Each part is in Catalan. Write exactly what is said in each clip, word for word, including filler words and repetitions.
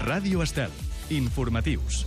Ràdio Estel. Informatius.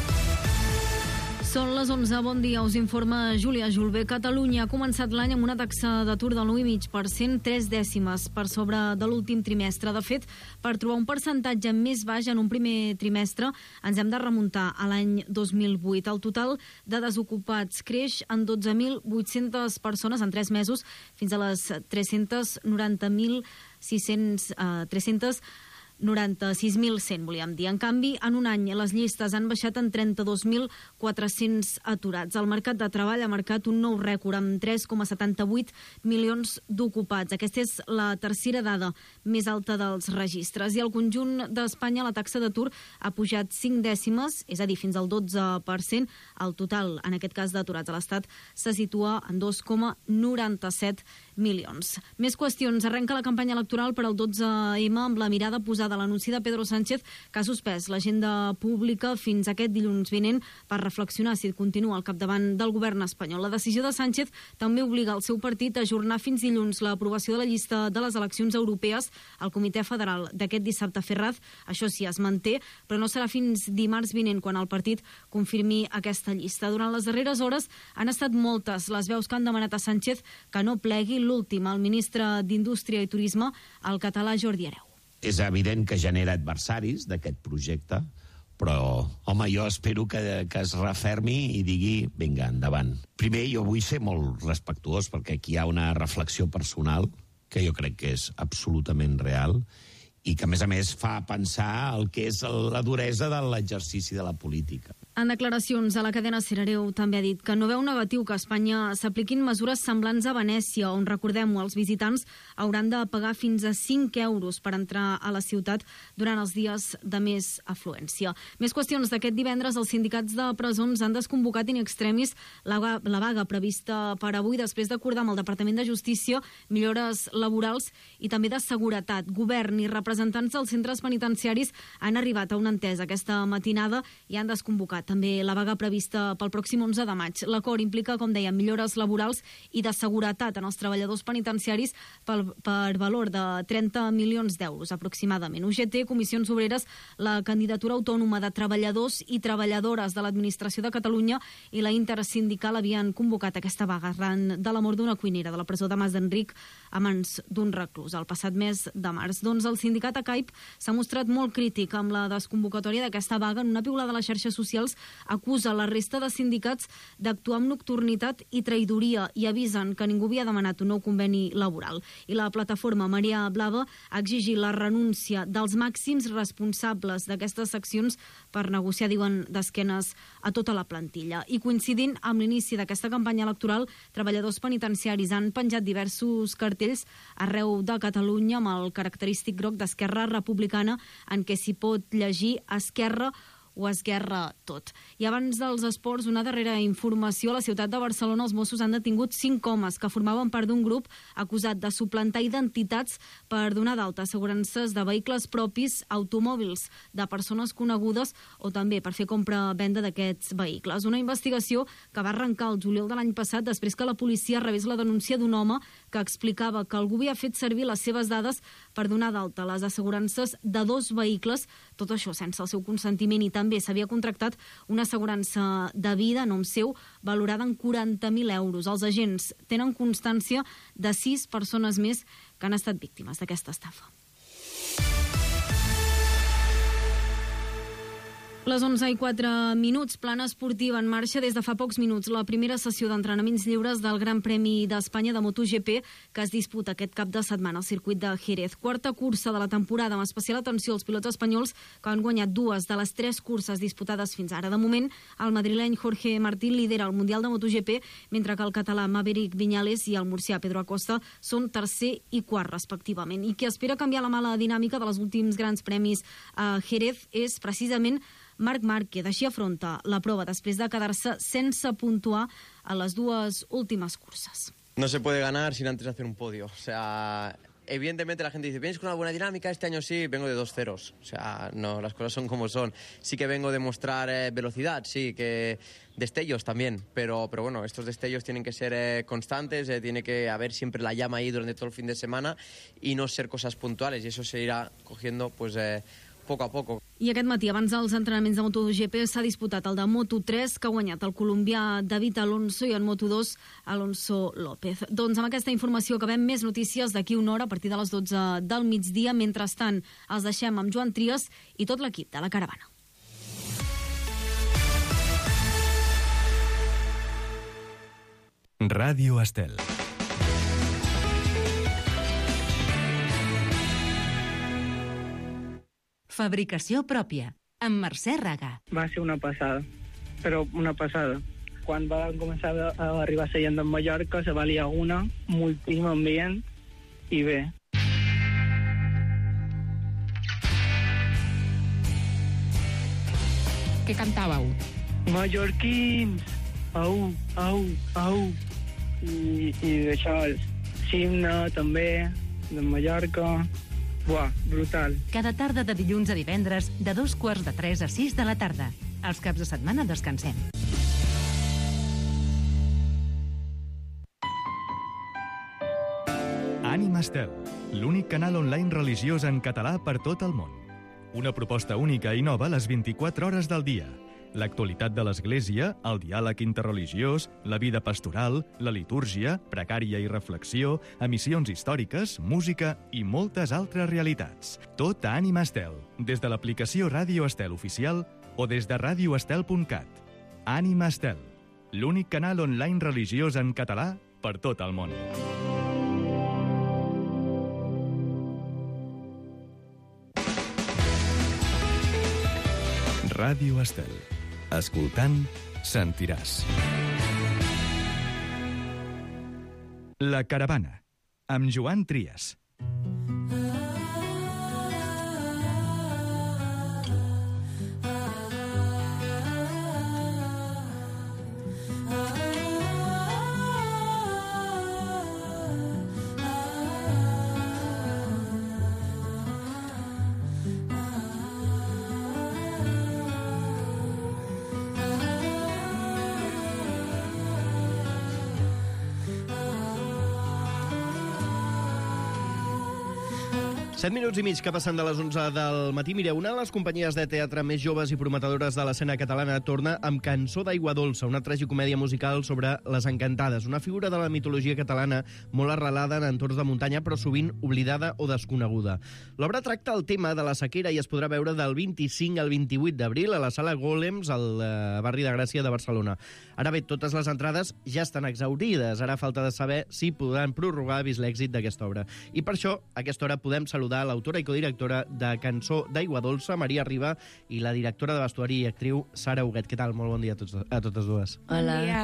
Són les onze, bon dia, us informa Júlia Julbé. Catalunya ha començat l'any amb una taxa d'atur del nou coma cinc per cent, tres dècimes per sobre de l'últim trimestre. De fet, per trobar un percentatge més baix en un primer trimestre ens hem de remuntar a l'any dos mil vuit. El total de desocupats creix en dotze mil vuit-centes persones en tres mesos fins a les tres-cents noranta mil sis-cents eh, tres-cents noranta-sis mil cent, volíem dir. En canvi, en un any les llistes han baixat en trenta-dos mil quatre-cents aturats. El mercat de treball ha marcat un nou rècord amb tres coma setanta-vuit milions d'ocupats. Aquesta és la tercera dada més alta dels registres. I al conjunt d'Espanya la taxa d'atur ha pujat cinc dècimes, és a dir, fins al dotze per cent. El total, en aquest cas d'aturats a l'Estat, se situa en dos coma noranta-set milions. Més qüestions. Arrenca la campanya electoral per al dotze ema amb la mirada posada de l'anunci de Pedro Sánchez, que ha suspès l'agenda pública fins aquest dilluns vinent per reflexionar si continua al capdavant del govern espanyol. La decisió de Sánchez també obliga el seu partit a ajornar fins dilluns l'aprovació de la llista de les eleccions europees al Comitè Federal d'aquest dissabte a Ferraz. Això sí, es manté, però no serà fins dimarts vinent quan el partit confirmi aquesta llista. Durant les darreres hores han estat moltes les veus que han demanat a Sánchez que no plegui. L'últim, el ministre d'Indústria i Turisme, el català Jordi Hereu. És evident que genera adversaris d'aquest projecte, però, home, jo espero que, que es refermi i digui, vinga, endavant. Primer, jo vull ser molt respectuós, perquè aquí hi ha una reflexió personal que jo crec que és absolutament real i que, a més a més, fa pensar el que és la duresa de l'exercici de la política. En declaracions a la cadena SER, Hereu també ha dit que no veu negatiu que a Espanya s'apliquin mesures semblants a Venècia, on, recordem-ho, els visitants hauran de pagar fins a cinc euros per entrar a la ciutat durant els dies de més afluència. Més qüestions. D'aquest divendres, els sindicats de presons han desconvocat in extremis la, la vaga prevista per avui després d'acordar amb el Departament de Justícia millores laborals i també de seguretat. Govern i representants dels centres penitenciaris han arribat a una entesa aquesta matinada i han desconvocat també la vaga prevista pel pròxim onze de maig. L'acord implica, com deia, millores laborals i de seguretat en els treballadors penitenciaris per, per valor de trenta milions d'euros aproximadament. U G T, Comissions Obreres, la Candidatura Autònoma de Treballadors i Treballadores de l'Administració de Catalunya i la Intersindical havien convocat aquesta vaga arran de la mort d'una cuinera de la presó de Mas d'Enric a mans d'un reclús el passat mes de març. Doncs el sindicat A C A I P s'ha mostrat molt crític amb la desconvocatòria d'aquesta vaga. En una piulada a les xarxes socials acusa la resta de sindicats d'actuar amb nocturnitat i traïdoria i avisen que ningú havia demanat un nou conveni laboral. I la plataforma Marea Blava ha exigit la renúncia dels màxims responsables d'aquestes seccions per negociar, diuen, d'esquenes a tota la plantilla. I coincidint amb l'inici d'aquesta campanya electoral, treballadors penitenciaris han penjat diversos cartells arreu de Catalunya amb el característic groc d'Esquerra Republicana en què s'hi pot llegir Esquerra o esguerra tot. I abans dels esports, una darrera informació. A la ciutat de Barcelona els Mossos han detingut cinc homes que formaven part d'un grup acusat de suplantar identitats per donar d'alta assegurances de vehicles propis, automòbils de persones conegudes o també per fer compra-venda d'aquests vehicles. Una investigació que va arrencar el juliol de l'any passat després que la policia rebés la denúncia d'un home que explicava que algú havia fet servir les seves dades per donar d'alta les assegurances de dos vehicles, tot això sense el seu consentiment, i també s'havia contractat una assegurança de vida a nom seu valorada en quaranta mil euros. Els agents tenen constància de sis persones més que han estat víctimes d'aquesta estafa. Les onze i quatre minuts, plana esportiva en marxa des de fa pocs minuts. La primera sessió d'entrenaments lliures del Gran Premi d'Espanya de MotoGP que es disputa aquest cap de setmana al circuit de Jerez. Quarta cursa de la temporada, amb especial atenció als pilots espanyols que han guanyat dues de les tres curses disputades fins ara. De moment, el madrileny Jorge Martín lidera el Mundial de MotoGP, mentre que el català Maverick Viñales i el murcià Pedro Acosta són tercer i quart, respectivament. I qui espera canviar la mala dinàmica dels últims grans premis a Jerez és precisament Marc Márquez. Així afronta la prova després de quedar-se sense puntuar a les dues últimes curses. No se puede ganar sin antes hacer un podio. O sea, evidentemente la gente dice, ¿vienes con una buena dinámica? Este año sí, vengo de dos ceros. O sea, no, las cosas son como son. Sí que vengo de mostrar eh, velocidad, sí, que destellos también, pero, pero bueno, estos destellos tienen que ser eh, constantes, eh, tiene que haber siempre la llama ahí durante todo el fin de semana y no ser cosas puntuales, y eso se irá cogiendo pues... Eh, poco a poco. I aquest matí, abans dels entrenaments de MotoGP, s'ha disputat el de Moto tres, que ha guanyat el colombià David Alonso, i en Moto dos, Alonso López. Doncs amb aquesta informació acabem. Més notícies d'aquí una hora a partir de les dotze del migdia. Mentrestant, els deixem amb Joan Trias i tot l'equip de La Caravana. Ràdio Estel. Fabricació pròpia, amb Mercè Raga. Va ser una passada, però una passada. Quan va començar a arribar la gent de Mallorca, se va liar una, moltíssim ambient, i bé. Què cantàveu? Mallorquins! Au, au, au! I, i d'això, Simna, també, de Mallorca... Buah, brutal. Cada tarda de dilluns a divendres, de dos quarts de tres a sis de la tarda. Els caps de setmana descansem. Ànima Estel, l'únic canal online religiós en català per tot el món. Una proposta única i nova les vint-i-quatre hores del dia. L'actualitat de l'Església, el diàleg interreligiós, la vida pastoral, la litúrgia, precària i reflexió, emissions històriques, música i moltes altres realitats. Tot a Ànima Estel, des de l'aplicació Ràdio Estel oficial o des de ràdio estel punt cat. Ànima Estel, l'únic canal online religiós en català per tot el món. Ràdio Estel. Escoltant, sentiràs. La Caravana, amb Joan Trias. set minuts i mig que passen de les onze del matí. Mireu, una de les companyies de teatre més joves i prometedores de l'escena catalana torna amb Cançó d'aigua dolça, una tragicomèdia musical sobre les encantades, una figura de la mitologia catalana molt arrelada en entorns de muntanya, però sovint oblidada o desconeguda. L'obra tracta el tema de la sequera i es podrà veure del vint-i-cinc al vint-i-vuit d'abril a la sala Golems, al eh, barri de Gràcia de Barcelona. Ara bé, totes les entrades ja estan exhaurides. Ara falta de saber si podran prorrogar vist l'èxit d'aquesta obra. I per això, a aquesta hora podem saludar l'autora i codirectora de Cançó d'aigua dolça, Maria Riba, i la directora de vestuari i actriu, Sara Huguet. Què tal? Molt bon dia a, tots, a totes dues. Hola. Bon dia.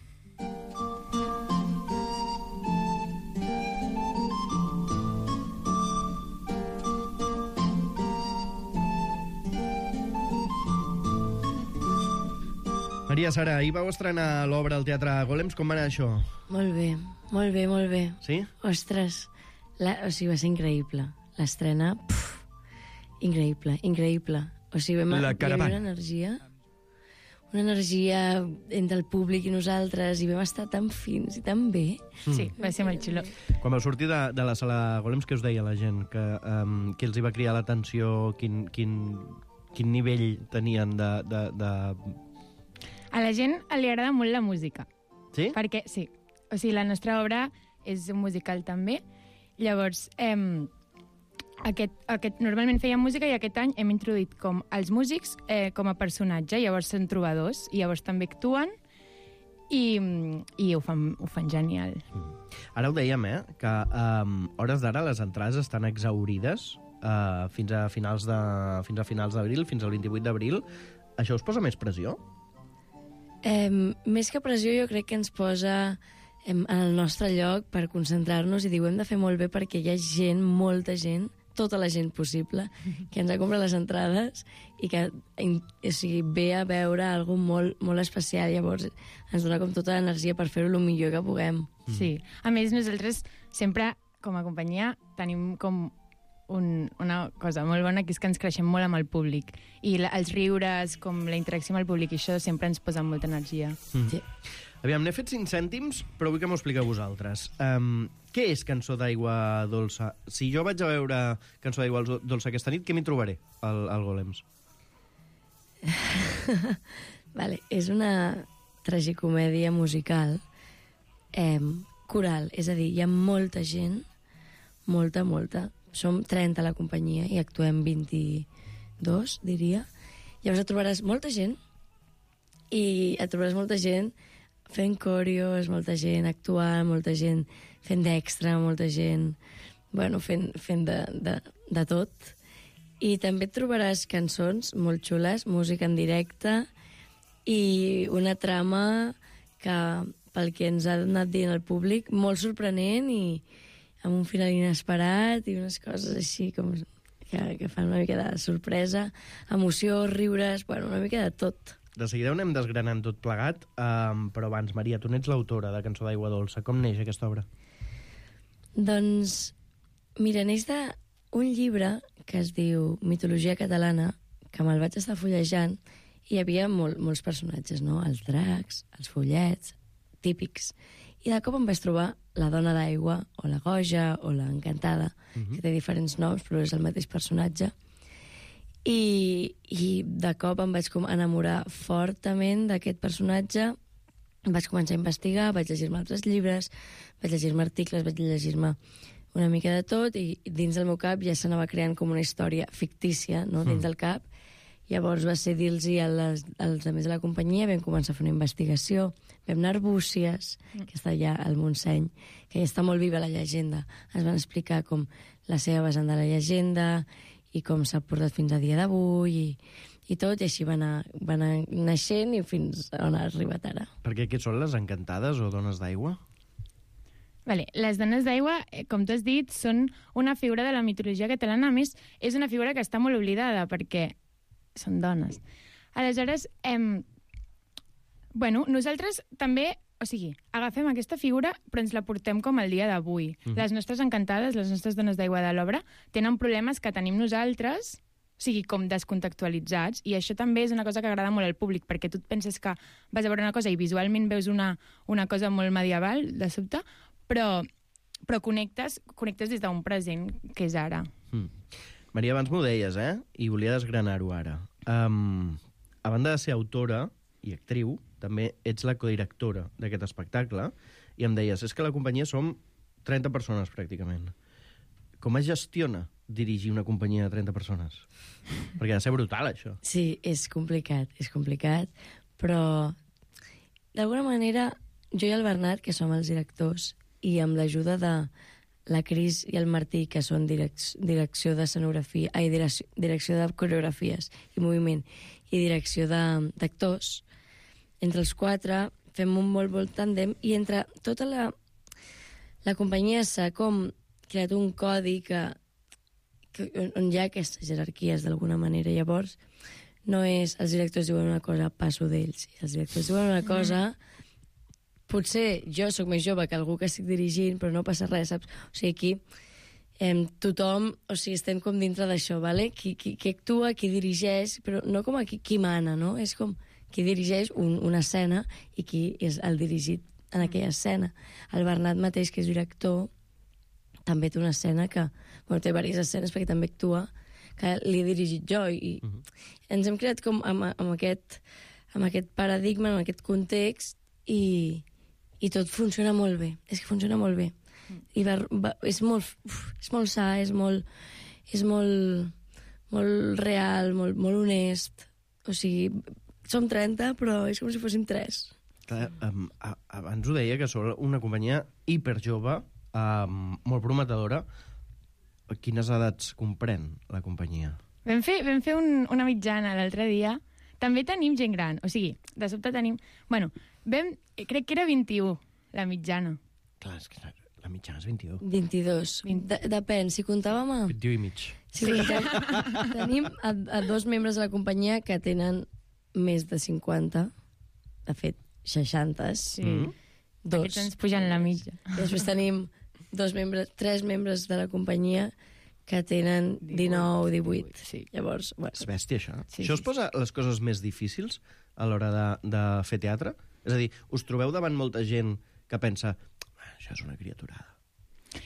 Maria, Sara, ahir vau estrenar l'obra al Teatre Golems. Com va anar això? Molt bé, molt bé, molt bé. Sí? Ostres, la, o sigui, va ser increïble. L'estrena, increïble, increïble. O sigui, vam La Caravana. Una energia, una energia entre el públic i nosaltres, i vam estar tan fins i tan bé. Sí, va ser molt xulo. Quan vau sortir de, de la sala Golems, què us deia la gent? Que, um, que els hi va cridar l'atenció? Quin, quin, quin nivell tenien de, de, de... A la gent li agrada molt la música. Sí? Perquè, sí. O sigui, la nostra obra és un musical també. Llavors, eh, aquest, aquest, normalment fèiem música i aquest any hem introduït com els músics eh, com a personatge. Llavors són trobadors i llavors també actuen i, i ho, fan, ho fan genial. Ara ho dèiem, eh? Que um, hores d'ara les entrades estan exhaurides uh, fins a finals de, fins a finals d'abril, fins al vint-i-vuit d'abril. Això us posa més pressió? Eh, més que pressió, jo crec que ens posa en el nostre lloc per concentrar-nos i dir, ho hem de fer molt bé perquè hi ha gent, molta gent, tota la gent possible, que ens ha comprat les entrades i que o sigui, ve a veure alguna molt, molt especial. Llavors ens dona com tota l'energia per fer-ho el millor que puguem. Sí. A més, nosaltres sempre, com a companyia, tenim com un, una cosa molt bona, que és que ens creixem molt amb el públic. I la, els riures, com la interacció amb el públic, i això sempre ens posa molta energia. Mm. Sí. Aviam, n'he fet cinc cèntims, però vull que m'ho expliqueu vosaltres. Um, què què és Cançó d'aigua dolça? Si jo vaig a veure Cançó d'aigua dolça aquesta nit, què m'hi trobaré al, al Golems? Vale, és una tragicomèdia musical eh, coral, és a dir, hi ha molta gent, molta, molta. Som trenta a la companyia i actuem vint-i-dos, diria. Llavors et trobaràs molta gent i et trobaràs molta gent fent coreos, molta gent actuant, molta gent fent d'extra, molta gent bueno, fent, fent de, de, de tot. I també et trobaràs cançons molt xules, música en directe i una trama que, pel que ens ha anat dient el públic, molt sorprenent i amb un final inesperat i unes coses així com que, que fan una mica de sorpresa, emoció, riures, bueno, una mica de tot. De seguida ho anem desgranant tot plegat, um, però abans, Maria, tu n'ets l'autora de Cançó d'aigua dolça. Com neix aquesta obra? Doncs, mira, neix d'un llibre que es diu Mitologia catalana, que me'l vaig estar fullejant, i hi havia molt, molts personatges, no? Els dracs, els follets, típics. I de cop em vaig trobar la dona d'aigua, o la goja, o la encantada, uh-huh. que té diferents noms, però és el mateix personatge. I, i de cop em vaig enamorar fortament d'aquest personatge, vaig començar a investigar, vaig llegir-me altres llibres, vaig llegir-me articles, vaig llegir-me una mica de tot, i dins del meu cap ja s'anava creant com una història fictícia, no?, dins del cap. Llavors va ser dir-los als, als amics de la companyia, vam començar a fer una investigació, vam anar a Arbúcies, que està allà al Montseny, que ja està molt viva la llegenda. Ens van explicar com la seva vessant de la llegenda i com s'ha portat fins a dia d'avui i, i tot, i així va anar, va anar naixent i fins on ha arribat ara. Perquè què són les encantades o dones d'aigua? Vale. Les dones d'aigua, com tu has dit, són una figura de la mitologia catalana. A més, és una figura que està molt oblidada perquè són dones. Aleshores, em... bueno, nosaltres també, o sigui, agafem aquesta figura però ens la portem com el dia d'avui. Mm-hmm. Les nostres encantades, les nostres dones d'aigua de l'obra, tenen problemes que tenim nosaltres, o sigui, com descontextualitzats, i això també és una cosa que agrada molt al públic, perquè tu et penses que vas a veure una cosa i visualment veus una, una cosa molt medieval, de sobte, però, però connectes, connectes des d'un present que és ara. Mm. Maria, abans m'ho deies, eh? I volia desgranar-ho ara. Um, a banda de ser autora i actriu, també ets la codirectora d'aquest espectacle, i em deies, és que la companyia som trenta persones, pràcticament. Com es gestiona dirigir una companyia de trenta persones? Perquè ha de ser brutal, això. Sí, és complicat, és complicat, però d'alguna manera jo i el Bernat, que som els directors, i amb l'ajuda de la Cris i el Martí, que són direc direcció d'escenografia, ai, direcció, direcció de coreografies i moviment, i direcció d'actors, entre els quatre fem un molt bon tàndem, i entre tota la, la companyia s'ha com creat un codi que, que, on hi ha aquestes jerarquies d'alguna manera. Llavors, no és els directors diuen una cosa, passo d'ells. Els directors diuen una cosa... Potser jo sóc més jove que algú que estic dirigint, però no passa res, saps? O sigui, aquí eh, tothom, o sigui, estem com dintre d'això, ¿vale? Qui, qui, qui actua, qui dirigeix, però no com aquí qui mana, no? És com qui dirigeix un, una escena i qui és el dirigit en aquella escena. El Bernat mateix, que és director, també té una escena que... Bueno, té diverses escenes perquè també actua, que li he dirigit jo, i uh-huh. ens hem creat com amb, amb, aquest, amb aquest paradigma, amb aquest context, i... i tot funciona molt bé, és que funciona molt bé. I va, va, és, molt, uf, és molt sa, és molt, és molt, molt real, molt, molt honest. O sigui, som trenta, però és com si fóssim tres. Clar, um, a, abans ho deia, que sou una companyia hiperjove, um, molt prometedora. Quines edats comprèn la companyia? Vam fer, vam fer un, una mitjana l'altre dia. També tenim gent gran, o sigui, de sobte tenim... Bueno, vam, crec que era vint-i-u, la mitjana. Clar, és que la mitjana és vint-i-u. vint-i-dos. De, depèn, si comptàvem a... vint-i-u i mig. Si comptàvem... Tenim a, a dos membres de la companyia que tenen més de cinquanta, de fet, seixanta. Sí. Mm. Dos. Aquests ens pugen la mitja. I després tenim dos membres, tres membres de la companyia que tenen dinou, divuit. Sí. Llavors, bueno. És bèstia, això. Sí, això sí, us posa les coses més difícils a l'hora de, de fer teatre? És a dir, us trobeu davant molta gent que pensa això és una criaturada?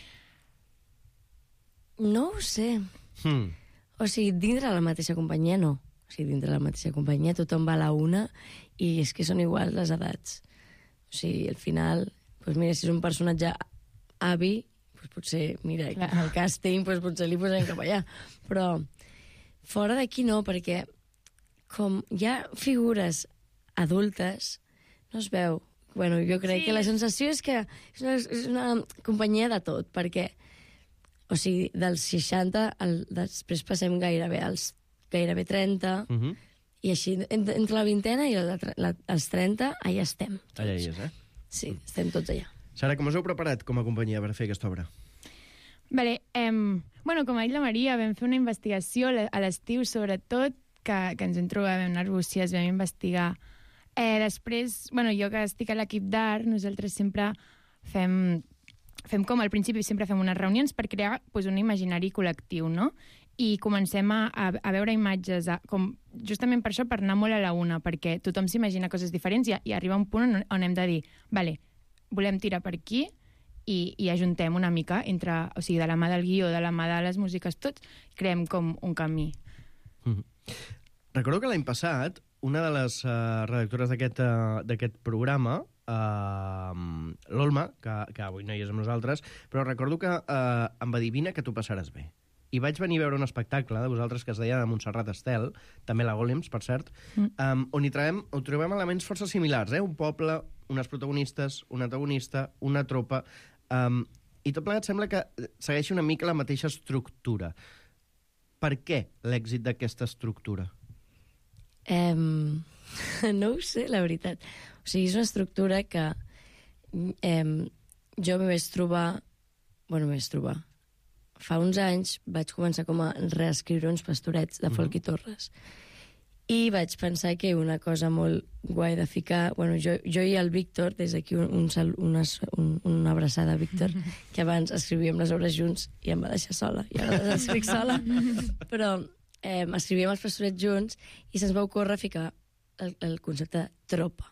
No ho sé. Hmm. O sigui, dintre la mateixa companyia, no. O sigui, dintre la mateixa companyia tothom va a la una i és que són iguals les edats. O sigui, al final, doncs mira, si és un personatge avi, doncs potser, mira, el càsting, doncs potser li posem cap allà. Però fora d'aquí no, perquè com hi ha figures adultes, no es veu. Bueno, jo crec sí. que la sensació és que és una, és una companyia de tot, perquè, o sigui, dels seixanta, el, després passem gairebé als gairebé trenta, uh -huh. i així, entre, entre la vintena i la, la, els trenta, allà estem. Tots. Allà hi és, eh? Sí, estem tots allà. Sara, com us heu preparat com a companyia per fer aquesta obra? Vale, eh, bueno, com ha dit la Maria, vam fer una investigació a l'estiu, sobretot, que, que ens en trobàvem nervòcies, vam investigar. Eh, després, bueno, jo que estic a l'equip d'art, nosaltres sempre fem, fem com al principi, sempre fem unes reunions per crear pues, un imaginari col·lectiu, no? I comencem a, a, a veure imatges, a, com, justament per això, per anar molt a la una, perquè tothom s'imagina coses diferents i, i arriba un punt on, on hem de dir, vale, volem tirar per aquí i, i ajuntem una mica entre, o sigui, de la mà del guió, de la mà de les músiques, tots, creem com un camí. Mm-hmm. Recordo que l'any passat, una de les uh, redactores d'aquest uh, programa, uh, l'Olma, que, que avui no hi és amb nosaltres, però recordo que uh, em va dir, vine que t'ho passaràs bé. I vaig venir a veure un espectacle de vosaltres que es deia de Montserrat Estel, també la Golems, per cert, mm. um, on hi trobem, on trobem elements força similars, eh? Un poble, unes protagonistes, un antagonista, una tropa... Um, I tot plegat sembla que segueixi una mica la mateixa estructura. Per què l'èxit d'aquesta estructura? Um, no ho sé, la veritat. O sigui, és una estructura que um, jo m'hi vaig trobar... Bueno, m'hi vaig trobar... Fa uns anys vaig començar com a reescriure uns pastorets de Folk i Torres. I vaig pensar que una cosa molt guai de ficar... Bueno, jo, jo i el Víctor, des d'aquí un, un, una, un, una abraçada, Víctor, que abans escrivíem les obres junts i em va deixar sola, i ara les escric sola. Però eh, escrivíem els pastorets junts i se'ns va ocórrer ficar el, el concepte de tropa.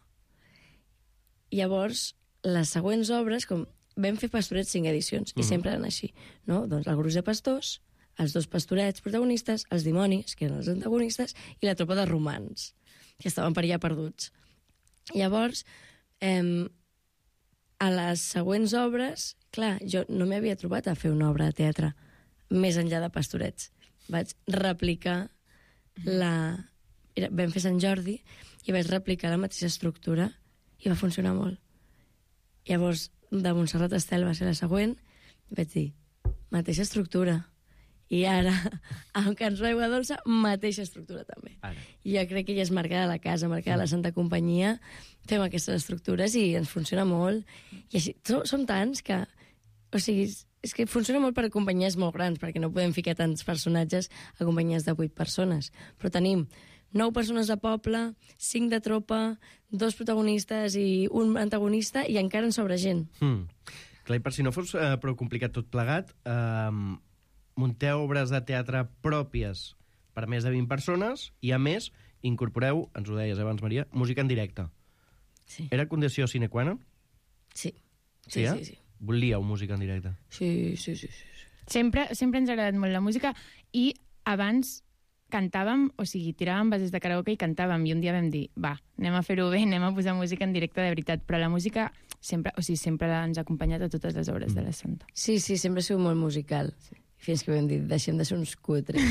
Llavors, les següents obres, com vam fer pastorets cinc edicions, i sempre eren així, no? Doncs el gruix de pastors, els dos pastorets protagonistes, els dimonis, que eren els antagonistes, i la tropa de romans, que estaven per allà perduts. Llavors, eh, a les següents obres, clar, jo no m'havia trobat a fer una obra de teatre més enllà de pastorets. Vaig replicar la... Era, vam fer Sant Jordi i vaig replicar la mateixa estructura i va funcionar molt. Llavors, de Montserrat Estel va ser la següent, i vaig dir, mateixa estructura. I ara, amb Cançó d'Aigua Dolça, mateixa estructura també. Ara. I jo crec que ja és marcada la casa, marcada la Santa Companyia, fem aquestes estructures i ens funciona molt. I així, som, som tants que... O sigui, és que funciona molt per a companyies molt grans, perquè no podem ficar tants personatges a companyies de vuit persones. Però tenim nou persones de poble, cinc de tropa, dos protagonistes i un antagonista, i encara en sobra gent. Hmm. Clar, i per si no fos eh, prou complicat tot plegat, eh, munteu obres de teatre pròpies per més de vint persones i, a més, incorporeu, ens ho deies abans, Maria, música en directe. Sí. Era condició sine qua non? Sí. Sí, sí, eh? sí, sí. Volíeu música en directe? Sí, sí, sí. sí. Sempre, sempre ens ha agradat molt la música i abans cantàvem, o sigui, tiràvem bases de karaoke i cantàvem, i un dia vam dir, va, anem a fer-ho bé, anem a posar música en directe de veritat, però la música sempre, o sigui, sempre ens ha acompanyat a totes les obres mm. de la Santa. Sí, sí, sempre ha sigut molt musical. Sí. Fins que vam dir, deixem de ser uns cutres.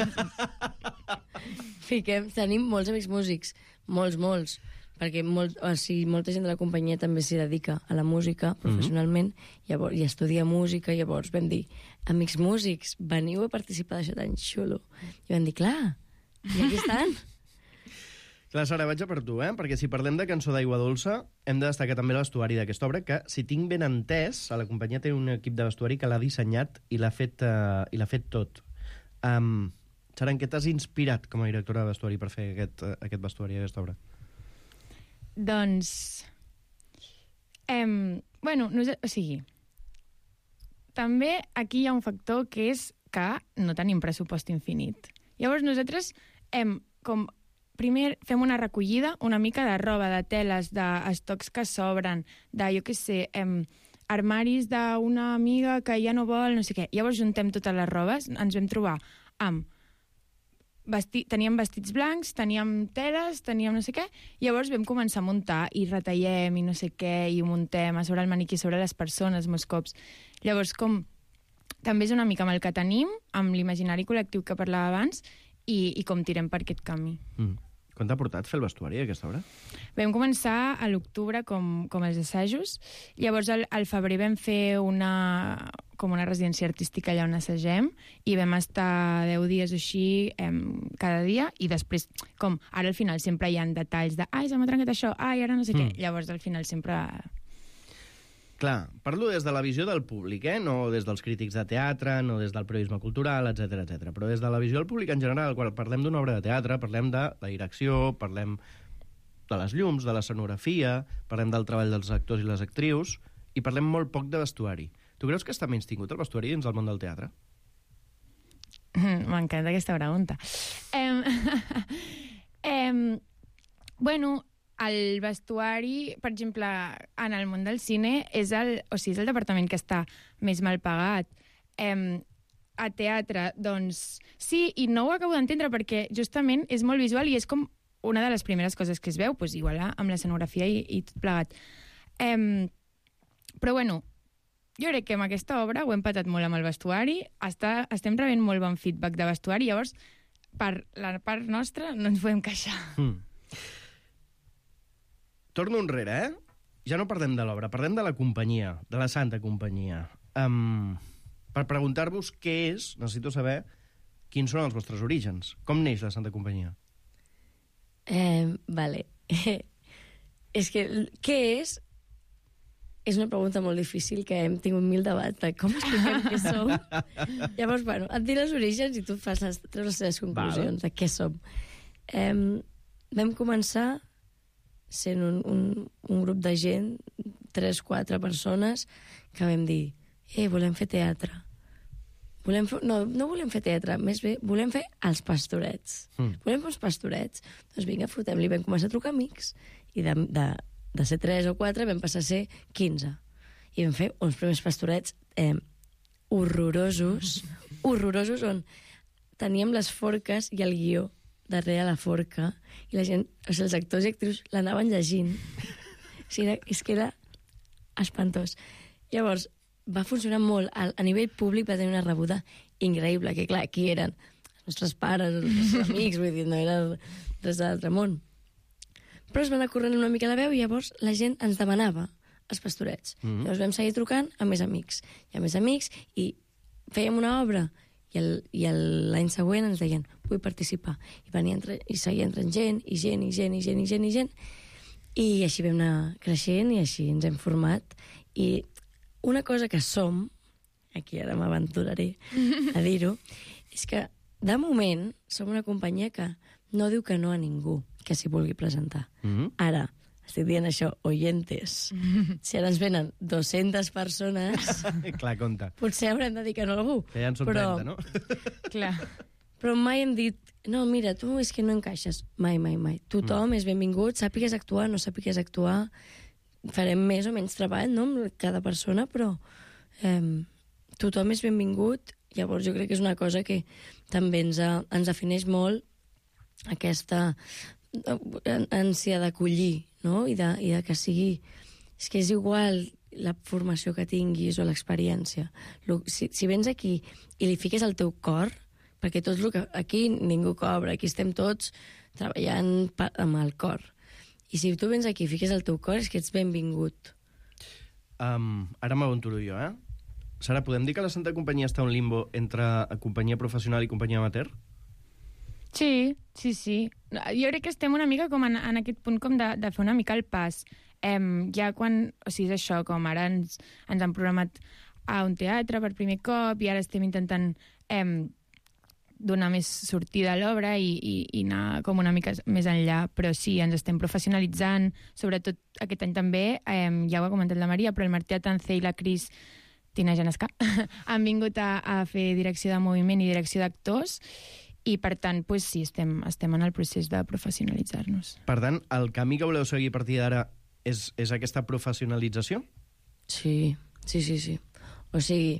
Fiquem, tenim molts amics músics, molts, molts, perquè molt, o sigui, molta gent de la companyia també s'hi dedica a la música professionalment, mm-hmm. llavors, i estudia música, llavors vam dir, amics músics, veniu a participar d'això tan xulo. I vam dir, clar, i aquí estan. Clar, Sara, vaig a per tu, eh? Perquè si parlem de Cançó d'Aigua Dolça, hem de destacar també l'estuari d'aquesta obra, que, si tinc ben entès, a la companyia té un equip de vestuari que l'ha dissenyat i l'ha fet, uh, i l'ha fet tot. Um, Sara, en què t'has inspirat com a directora de vestuari per fer aquest, uh, aquest vestuari, aquesta obra? Doncs... Em, bueno, no sé, o sigui... També aquí hi ha un factor que és que no tenim pressupost infinit. Llavors nosaltres hem, com, primer fem una recollida una mica de roba, de teles, d'estocs que sobren, de, jo què sé, em, armaris d'una amiga que ja no vol, no sé què. Llavors juntem totes les robes, ens vam trobar amb... Vesti... Teníem vestits blancs, teníem teles, teníem no sé què, llavors vam començar a muntar i retallem i no sé què, i ho muntem a sobre el maniquí, sobre les persones, molts cops. Llavors, com també és una mica amb el que tenim, amb l'imaginari col·lectiu que parlava abans, i, i com tirem per aquest camí. Mm. Quan t'ha portat fer el vestuari, aquesta obra? Vam començar a l'octubre com, com els assajos. Llavors, al, al febrer vam fer una, com una residència artística allà on assagem i vam estar deu dies així eh, cada dia i després, com ara al final sempre hi ha detalls de ai, se m'ha trencat això, ai, ara no sé mm. què. Llavors, al final sempre... Clar, parlo des de la visió del públic, eh? No des dels crítics de teatre, no des del periodisme cultural, etcètera, etcètera. Però des de la visió del públic en general, quan parlem d'una obra de teatre, parlem de la direcció, parlem de les llums, de l'escenografia, parlem del treball dels actors i les actrius, i parlem molt poc de vestuari. Tu creus que està menys tingut el vestuari dins el món del teatre? M'encanta aquesta pregunta. Eh, eh, bueno... El vestuari, per exemple, en el món del cine, és el, o sigui, és el departament que està més mal pagat. Eh, a teatre, doncs, sí, i no ho acabo d'entendre perquè justament és molt visual i és com una de les primeres coses que es veu, doncs, igual amb l'escenografia i, i tot plegat. Eh, però, bueno, jo crec que amb aquesta obra ho hem patat molt amb el vestuari, està, estem rebent molt bon feedback de vestuari, llavors, per la part nostra, no ens podem queixar. Mm. Torno enrere, eh? Ja no parlem de l'obra, parlem de la companyia, de la Santa Companyia. Um, per preguntar-vos què és, necessito saber quins són els vostres orígens. Com neix la Santa Companyia? Eh, vale. És que què és? És una pregunta molt difícil que hem tingut mil debats de com expliquem què som. Llavors, bueno, et diré els orígens i tu fas les, treus les teves conclusions Val. De què som. Eh, vam començar sent un, un, un grup de gent, tres, quatre persones, que vam dir, eh, volem fer teatre. Volem fer... No, no volem fer teatre, més bé, volem fer els pastorets. Mm. Volem fer uns pastorets. Doncs vinga, fotem-li. Vam començar a trucar amics. I de, de, de ser tres o quatre vam passar a ser quinze. I vam fer uns primers pastorets eh, horrorosos, horrorosos, on teníem les forques i el guió darrere la forca, i la gent, o sigui, els actors i actrius l'anaven llegint. O sigui, és que era espantós. Llavors, va funcionar molt. A, a nivell públic va tenir una rebuda increïble, que clar, aquí eren els nostres pares, els nostres amics, vull dir, no era res de l'altre món. Però es va anar corrent una mica la veu i llavors la gent ens demanava els pastorets. Mm-hmm. Llavors vam seguir trucant a més amics, i a més amics, i fèiem una obra, i l'any següent ens deien, vull participar. I, venia entre, i seguia entrant gent, i gent, i gent, i gent, i gent, i gent, i així vam anar creixent, i així ens hem format. I una cosa que som, aquí ara m'aventuraré a dir-ho, és que, de moment, som una companyia que no diu que no a ningú que s'hi vulgui presentar. Mm-hmm. Ara, estic dient això, oyentes. Si ara ens venen dues-centes persones... Clar, compte. Potser haurem de dir que no a algú. Que ja en són però... trenta, no? Clar. Però mai hem dit, no, mira, tu és que no encaixes. Mai, mai, mai. Tothom mm. és benvingut, sàpigues actuar, no sàpigues actuar. Farem més o menys treball, no?, amb cada persona, però eh, tothom és benvingut. Llavors jo crec que és una cosa que també ens, a, ens defineix molt aquesta ànsia d'acollir, no? I de, i de que sigui... És que és igual la formació que tinguis o l'experiència. Si, si vens aquí i li fiques el teu cor, perquè tot el que... Aquí ningú cobra, aquí estem tots treballant pa, amb el cor. I si tu vens aquí i fiques el teu cor, és que ets benvingut. Um, ara m'aventuro jo, eh? Sara, podem dir que la Santa Companyia està un limbo entre companyia professional i companyia amateur? Sí, sí, sí. Jo crec que estem una mica com en, en aquest punt com de, de fer una mica el pas. Eh, ja quan... O sigui, és això, com ara ens, ens han programat a un teatre per primer cop i ara estem intentant eh, donar més sortida a l'obra i, i, i anar com una mica més enllà. Però sí, ens estem professionalitzant, sobretot aquest any també, eh, ja ho ha comentat la Maria, però el Martí Atance i la Cris Tina Janesca han vingut a, a fer direcció de moviment i direcció d'actors. I, per tant, pues, sí, estem, estem en el procés de professionalitzar-nos. Per tant, el camí que voleu seguir a partir d'ara és, és aquesta professionalització? Sí, sí, sí, sí. O sigui,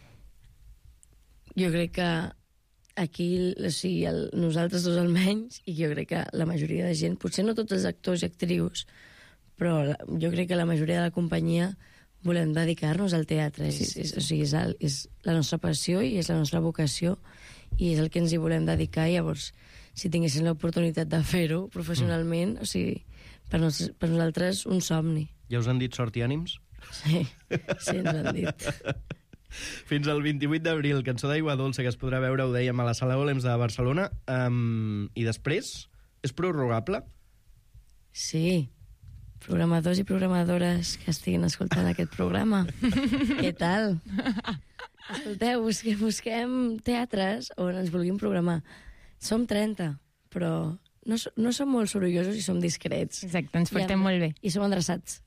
jo crec que aquí, o sigui, el, nosaltres dos almenys, i jo crec que la majoria de gent, potser no tots els actors i actrius, però la, jo crec que la majoria de la companyia volem dedicar-nos al teatre. Sí, sí, sí. És, o sigui, és, el, és la nostra passió i és la nostra vocació i és el que ens hi volem dedicar. I llavors, si tinguéssim l'oportunitat de fer-ho professionalment, mm. o sigui, per, nos, per nosaltres un somni. Ja us han dit sort i ànims? Sí, sí, ens han dit. Fins al vint-i-vuit d'abril, Cançó d'aigua dolça, que es podrà veure, ho dèiem, a la Sala Golems de Barcelona. Um, I després, és prorrogable? Sí. Programadors i programadores que estiguin escoltant aquest programa. Què tal? Escolteu, busquem, busquem teatres on ens vulguin programar. Som trenta, però no, no som molt sorollosos i som discrets. Exacte, ens portem molt bé. I som endreçats.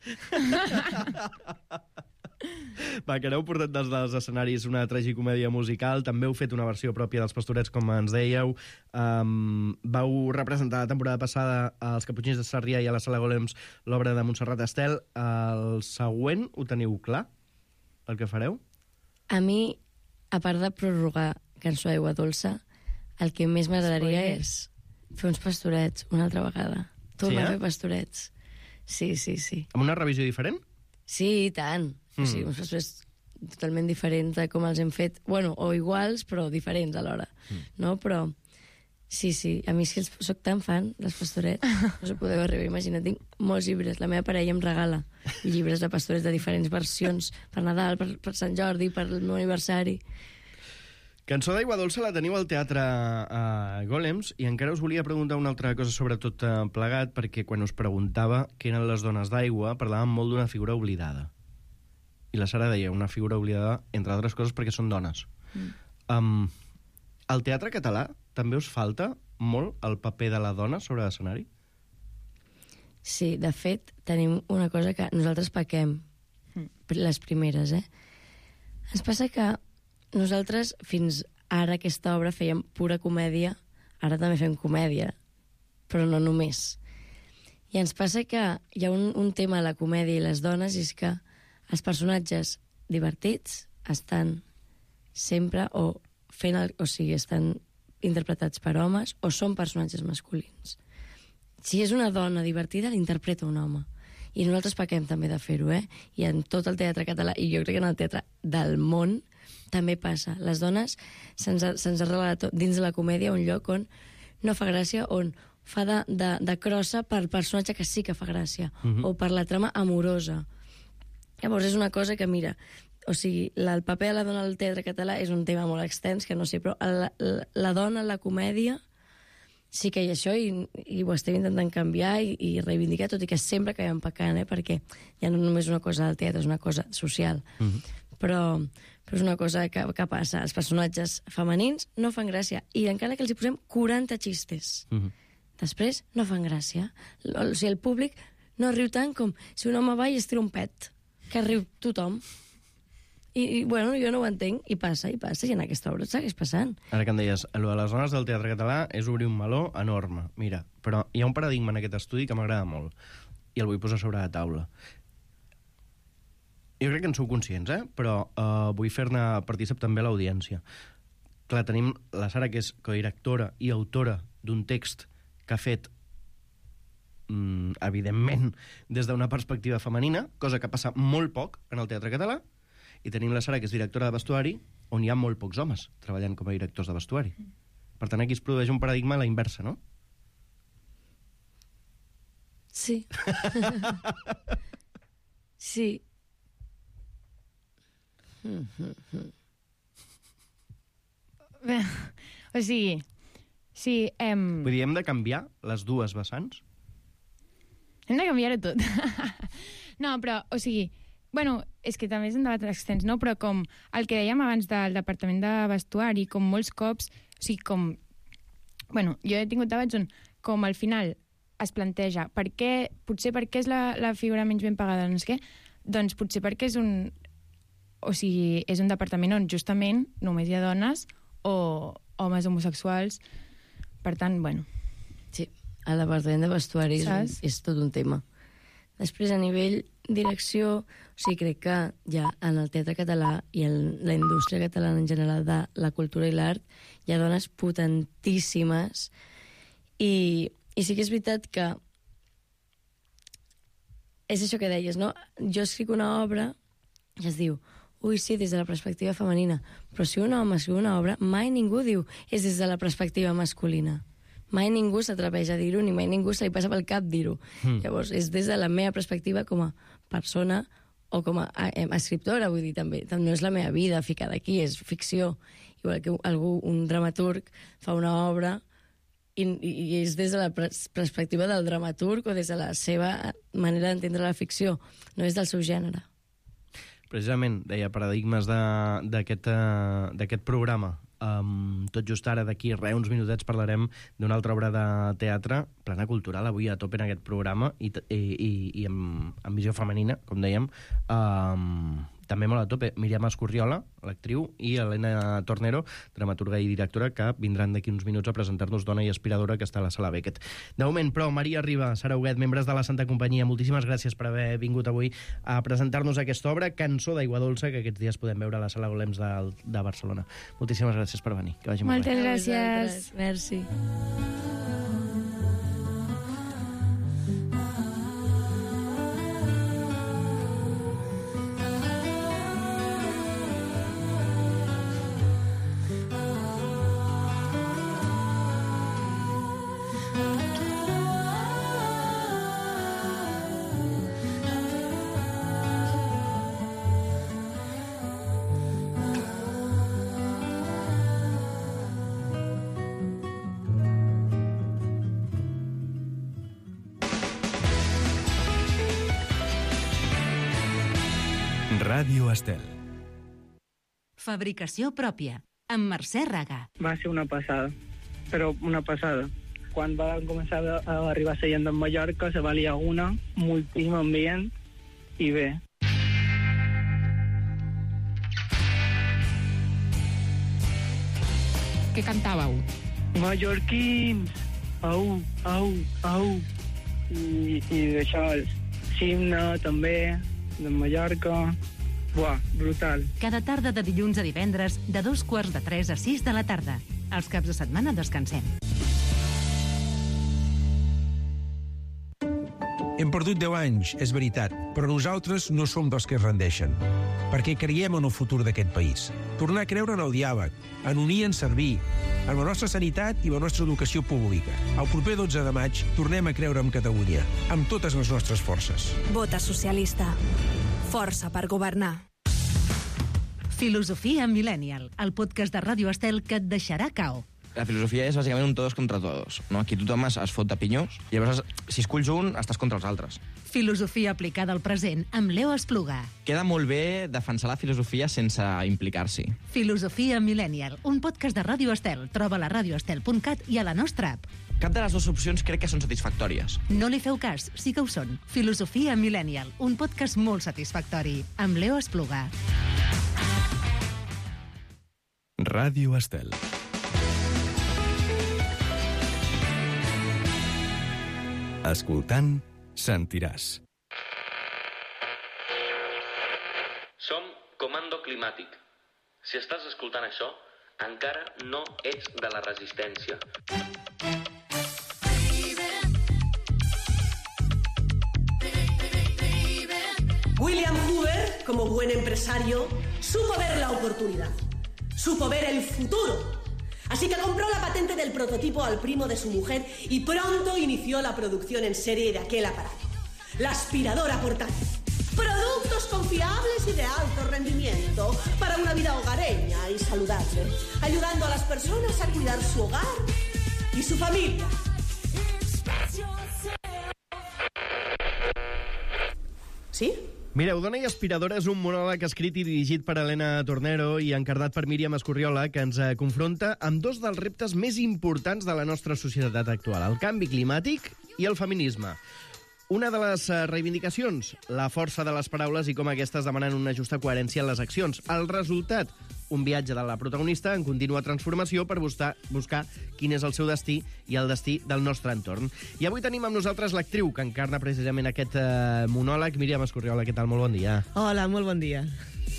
Va, que n'heu portat des dels escenaris una tragicomèdia musical, també heu fet una versió pròpia dels Pastorets, com ens dèieu. Um, vau representar la temporada passada als Caputxins de Sarrià i a la Sala Golems l'obra de Montserrat Estel. El següent ho teniu clar, el que fareu? A mi, a part de prorrogar Cançó d'aigua dolça, el que més m'agradaria és fer uns pastorets una altra vegada. Tornar sí, eh? a fer pastorets. Sí, sí, sí. Amb una revisió diferent? Sí, i tant. Mm. O sigui, uns pastorets totalment diferents de com els hem fet. Bueno, o iguals, però diferents alhora. Mm. No? Però sí, sí, a mi és que soc tan fan dels pastorets. No s'ho podeu arribar a imaginar. Tinc molts llibres. La meva parella em regala llibres de pastorets de diferents versions per Nadal, per, per Sant Jordi, per el meu aniversari. Cançó d'aigua dolça la teniu al Teatre uh, Golems, i encara us volia preguntar una altra cosa sobre tot uh, plegat, perquè quan us preguntava què eren les dones d'aigua, parlàvem molt d'una figura oblidada. I la Sara deia una figura oblidada, entre altres coses, perquè són dones. Mm. Um, al teatre català també us falta molt el paper de la dona sobre l'escenari? Sí, de fet, tenim una cosa que nosaltres pequem, les primeres, eh? Ens passa que nosaltres, fins ara, aquesta obra, fèiem pura comèdia, ara també fem comèdia, però no només. I ens passa que hi ha un, un tema a la comèdia i les dones, és que els personatges divertits estan sempre o fent el, o sigui, estan interpretats per homes o són personatges masculins. Si és una dona divertida, l'interpreta un home. I nosaltres pequem també de fer-ho, eh? I en tot el teatre català, i jo crec que en el teatre del món, també passa. Les dones se'ns ha, se'ns ha regalat dins de la comèdia un lloc on no fa gràcia, on fa de, de, de crossa per personatge que sí que fa gràcia, uh-huh. o per la trama amorosa. Llavors és una cosa que, mira, o sigui, la, el paper de la dona al teatre català és un tema molt extens, que no sé, però la, la, la dona a la comèdia sí que hi ha això, i, i ho estem intentant canviar i, i reivindicar, tot i que sempre acabem pecant, eh? Perquè ja no només una cosa del teatre, és una cosa social. Uh-huh. Però, però és una cosa que, que passa. Els personatges femenins no fan gràcia, i encara que els hi posem quaranta xistes, uh-huh. després no fan gràcia. O sigui, el públic no riu tant com si un home va i es tira un pet, que riu tothom. I, i bueno, jo no ho entenc, i passa, i passa, i en aquesta obra segueix passant. Ara que em deies, el de les dones del teatre català és obrir un meló enorme. Mira, però hi ha un paradigma en aquest estudi que m'agrada molt, i el vull posar sobre la taula. Jo crec que en sou conscients, eh? Però uh, vull fer-ne partícip també a l'audiència. Clar, tenim la Sara, que és codirectora i autora d'un text que ha fet, mm, evidentment, des d'una perspectiva femenina, cosa que passa molt poc en el teatre català, i tenim la Sara, que és directora de vestuari, on hi ha molt pocs homes treballant com a directors de vestuari. Per tant, aquí es produeix un paradigma a la inversa, no? Sí. Sí. Bé, o sigui, sí, hem... Vull dir, hem de canviar les dues vessants? Hem de canviar-ho tot. No, però, o sigui, bueno, és que també és un debat extens, no? Però com el que dèiem abans del departament de vestuari, com molts cops, o sigui, com... Bueno, jo he tingut debats on, com al final es planteja per què, potser per què és la, la figura menys ben pagada, no sé què, doncs potser perquè és un... O sigui, és un departament on justament només hi ha dones o homes homosexuals. Per tant, bueno... Sí, el departament de vestuari és, és tot un tema. Després, a nivell direcció. O sigui, crec que ja en el teatre català i en la indústria catalana en general de la cultura i l'art hi ha dones potentíssimes i, i sí que és veritat que és això que deies, no? Jo escric una obra i es diu, ui, sí, des de la perspectiva femenina, però si un home escriu una obra, mai ningú diu és des de la perspectiva masculina. Mai ningú s'atreveix a dir-ho, ni mai ningú se li passa pel cap dir-ho. Mm. Llavors, és des de la meva perspectiva com a persona o com a eh, escriptora, vull dir, també. No és la meva vida ficada aquí, és ficció. Igual que algú, un dramaturg, fa una obra i, i és des de la perspectiva del dramaturg o des de la seva manera d'entendre la ficció, no és del seu gènere. Precisament, deia, paradigmes d'aquest uh, programa. Um, tot just ara, d'aquí re, uns minutets, parlarem d'una altra obra de teatre, plana cultural, avui a tope en aquest programa, i, i, i, i amb, amb visió femenina, com dèiem, um, també molt a tope. Míriam Escorriola, l'actriu, i Helena Tornero, dramaturga i directora, que vindran d'aquí uns minuts a presentar-nos Dona i Aspiradora, que està a la Sala Beckett. De moment, però, Maria Riba, Sara Huguet, membres de la Santa Companyia, moltíssimes gràcies per haver vingut avui a presentar-nos aquesta obra, Cançó d'aigua dolça, que aquests dies podem veure a la Sala Golems de, de Barcelona. Moltíssimes gràcies per venir. Que vagi molt bé. Moltes gràcies. Merci. Ràdio Estel. Fabricació pròpia, amb Mercè Raga. Va ser una passada, però una passada. Quan va començar a arribar la gent de Mallorca, se va liar una, moltíssim ambient, i bé. Què cantàveu? Mallorquins! Au, au, au! I, i d'això, Simna, també, de Mallorca. Buah, brutal. Cada tarda de dilluns a divendres, de dos quarts de tres a sis de la tarda. Els caps de setmana descansem. Hem perdut deu anys, és veritat, però nosaltres no som dels que es rendeixen, perquè creiem en el futur d'aquest país. Tornar a creure en el diàleg, en unir i en servir, en la nostra sanitat i la nostra educació pública. El proper dotze de maig tornem a creure en Catalunya, amb totes les nostres forces. Vota socialista. Força per governar. Filosofia Millennial, el podcast de Ràdio Estel que et deixarà cao. La filosofia és bàsicament un todos contra todos, no? Aquí tothom es, es fot de pinyós, i llavors, si esculls un, estàs contra els altres. Filosofia aplicada al present, amb Leo Espluga. Queda molt bé defensar la filosofia sense implicar-s'hi. Filosofia Millennial, un podcast de Ràdio Estel. Troba-la a radioestel punt cat i a la nostra app. Cap de les dues opcions crec que són satisfactòries. No li feu cas, sí que ho són. Filosofia Millennial, un podcast molt satisfactori, amb Leo Espluga. Ràdio Estel. Escoltant, sentiràs. Som Comando Climàtic. Si estàs escoltant això, encara no ets de la resistència. William Hoover, como buen empresario, supo ver la oportunidad, supo ver el futuro. Así que compró la patente del prototipo al primo de su mujer y pronto inició la producción en serie de aquel aparato. La aspiradora portátil. Productos confiables y de alto rendimiento para una vida hogareña y saludable, ayudando a las personas a cuidar su hogar y su familia. ¿Sí? Mireu, Dona i Aspiradora és un monòleg escrit i dirigit per Helena Tornero i encardat per Míriam Escorriola, que ens confronta amb dos dels reptes més importants de la nostra societat actual, el canvi climàtic i el feminisme. Una de les reivindicacions, la força de les paraules i com aquestes demanen una justa coherència en les accions. El resultat, un viatge de la protagonista en contínua transformació per buscar, buscar quin és el seu destí i el destí del nostre entorn. I avui tenim amb nosaltres l'actriu que encarna precisament aquest eh, monòleg. Míriam Escorriola, què tal? Molt bon dia. Hola, molt bon dia.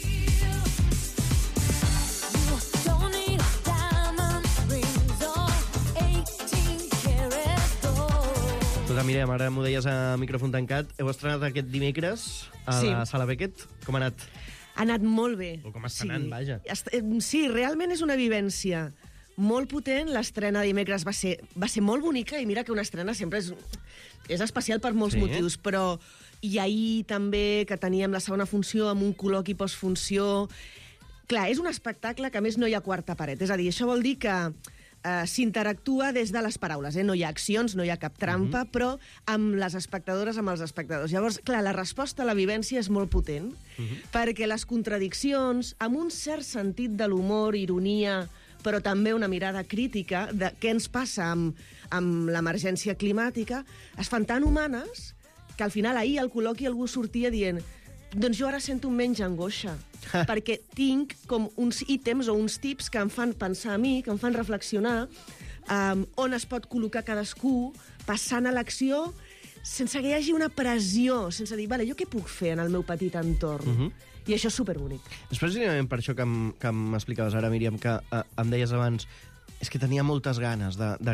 Escolta, Míriam, ara m'ho deies a micròfon tancat. Heu estrenat aquest dimecres a Sí. la Sala Beckett. Com ha anat? Ha anat molt bé. O com està anant, vaja. Est- eh, Sí, realment és una vivència molt potent. L'estrena de dimecres va ser, va ser molt bonica, i mira que una estrena sempre és, és especial per molts Sí. motius, però i ahir també, que teníem la segona funció amb un col·loqui postfunció. Clar, és un espectacle que a més no hi ha quarta paret, és a dir, això vol dir que Uh, s'interactua des de les paraules, eh? No hi ha accions, no hi ha cap trampa, mm-hmm. però amb les espectadores, amb els espectadors. Llavors, clar, la resposta a la vivència és molt potent, mm-hmm. perquè les contradiccions, amb un cert sentit de l'humor, ironia, però també una mirada crítica de què ens passa amb, amb l'emergència climàtica, es fan tan humanes que al final ahir al col·loqui algú sortia dient doncs jo ara sento menys angoixa, perquè tinc com uns ítems o uns tips que em fan pensar a mi, que em fan reflexionar um, on es pot col·locar cadascú passant a l'acció sense que hi hagi una pressió, sense dir, vale, jo què puc fer en el meu petit entorn? Uh-huh. I això és superbonic. És precisament per això que, em, que m'explicaves ara, Míriam, que eh, em deies abans, és que tenia moltes ganes de, de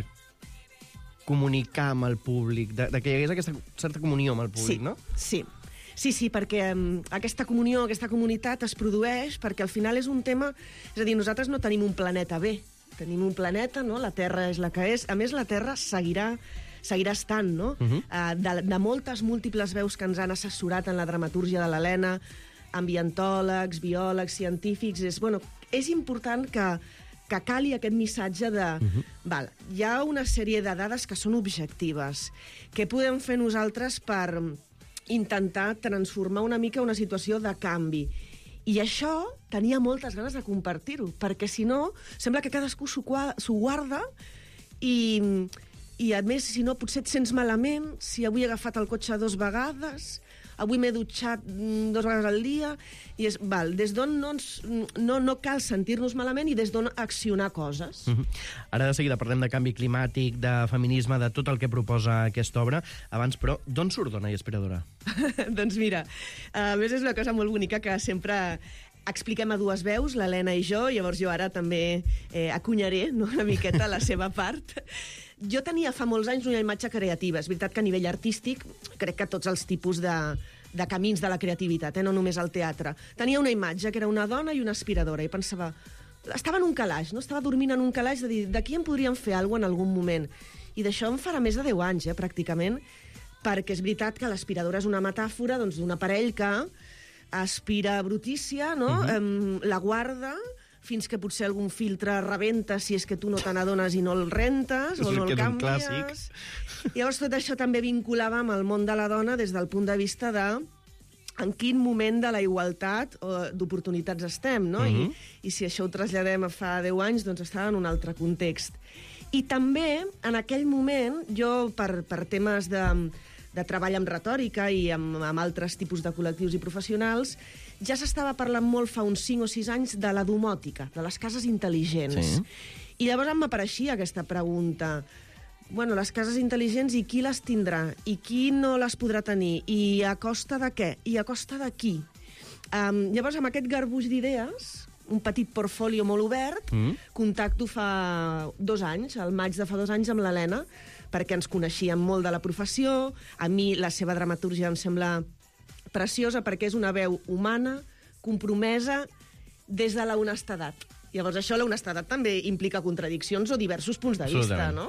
comunicar amb el públic, de, de que hi hagués aquesta certa comunió amb el públic, Sí, no? sí. Sí, sí, perquè um, aquesta comunió, aquesta comunitat es produeix perquè al final és un tema... És a dir, nosaltres no tenim un planeta B, tenim un planeta, no? La Terra és la que és. A més, la Terra seguirà, seguirà estant, no? Uh-huh. uh, de, de moltes múltiples veus que ens han assessorat en la dramatúrgia de l'Helena, ambientòlegs, biòlegs, científics... És, bueno, és important que, que cali aquest missatge de... Uh-huh. Val, hi ha una sèrie de dades que són objectives. Què podem fer nosaltres per intentar transformar una mica una situació de canvi? I això tenia moltes ganes de compartir-ho, perquè si no, sembla que cadascú s'ho guarda i, i a més, si no, potser et sents malament, si avui he agafat el cotxe dos vegades, avui m'he dutxat dos vegades al dia, i és, val, des d'on no, ens, no, no cal sentir-nos malament i des d'on accionar coses. Uh-huh. Ara de seguida parlem de canvi climàtic, de feminisme, de tot el que proposa aquesta obra. Abans, però, d'on surt Dona i Aspiradora? Doncs mira, a més és una cosa molt bonica que sempre expliquem a dues veus, l'Helena i jo, llavors jo ara també eh, acunyaré, no?, una miqueta la seva part. Jo tenia fa molts anys una imatge creativa. És veritat que a nivell artístic crec que tots els tipus de, de camins de la creativitat, eh? No només el teatre. Tenia una imatge que era una dona i una aspiradora, i pensava... Estava en un calaix, no? Estava dormint en un calaix de dir, d'aquí en podríem fer alguna cosa en algun moment. I d'això em farà més de deu anys, eh, pràcticament, perquè és veritat que l'aspiradora és una metàfora doncs, d'un aparell que aspira brutícia, no? Uh-huh. um, la guarda fins que potser algun filtre rebenta si és que tu no te n'adones i no el rentes o no el canvies. Clàssic. Llavors tot això també vinculava amb el món de la dona des del punt de vista de en quin moment de la igualtat o d'oportunitats estem, no? Uh-huh. I, I si això ho traslladem a fa deu anys, doncs estava en un altre context. I també, en aquell moment, jo, per, per temes de, de treball amb retòrica i amb, amb altres tipus de col·lectius i professionals, ja s'estava parlant molt fa uns cinc o sis anys de la domòtica, de les cases intel·ligents. Sí. I llavors em apareixia aquesta pregunta. Bueno, les cases intel·ligents, i qui les tindrà? I qui no les podrà tenir? I a costa de què? I a costa de qui? Um, llavors, amb aquest garbuix d'idees, un petit portfolio molt obert, mm. contacto fa dos anys, al maig de fa dos anys, amb l'Helena, perquè ens coneixíem molt de la professió. A mi la seva dramatúrgia em sembla preciosa perquè és una veu humana, compromesa, des de la honestedat. Llavors, això, la honestedat també implica contradiccions o diversos punts de vista, no?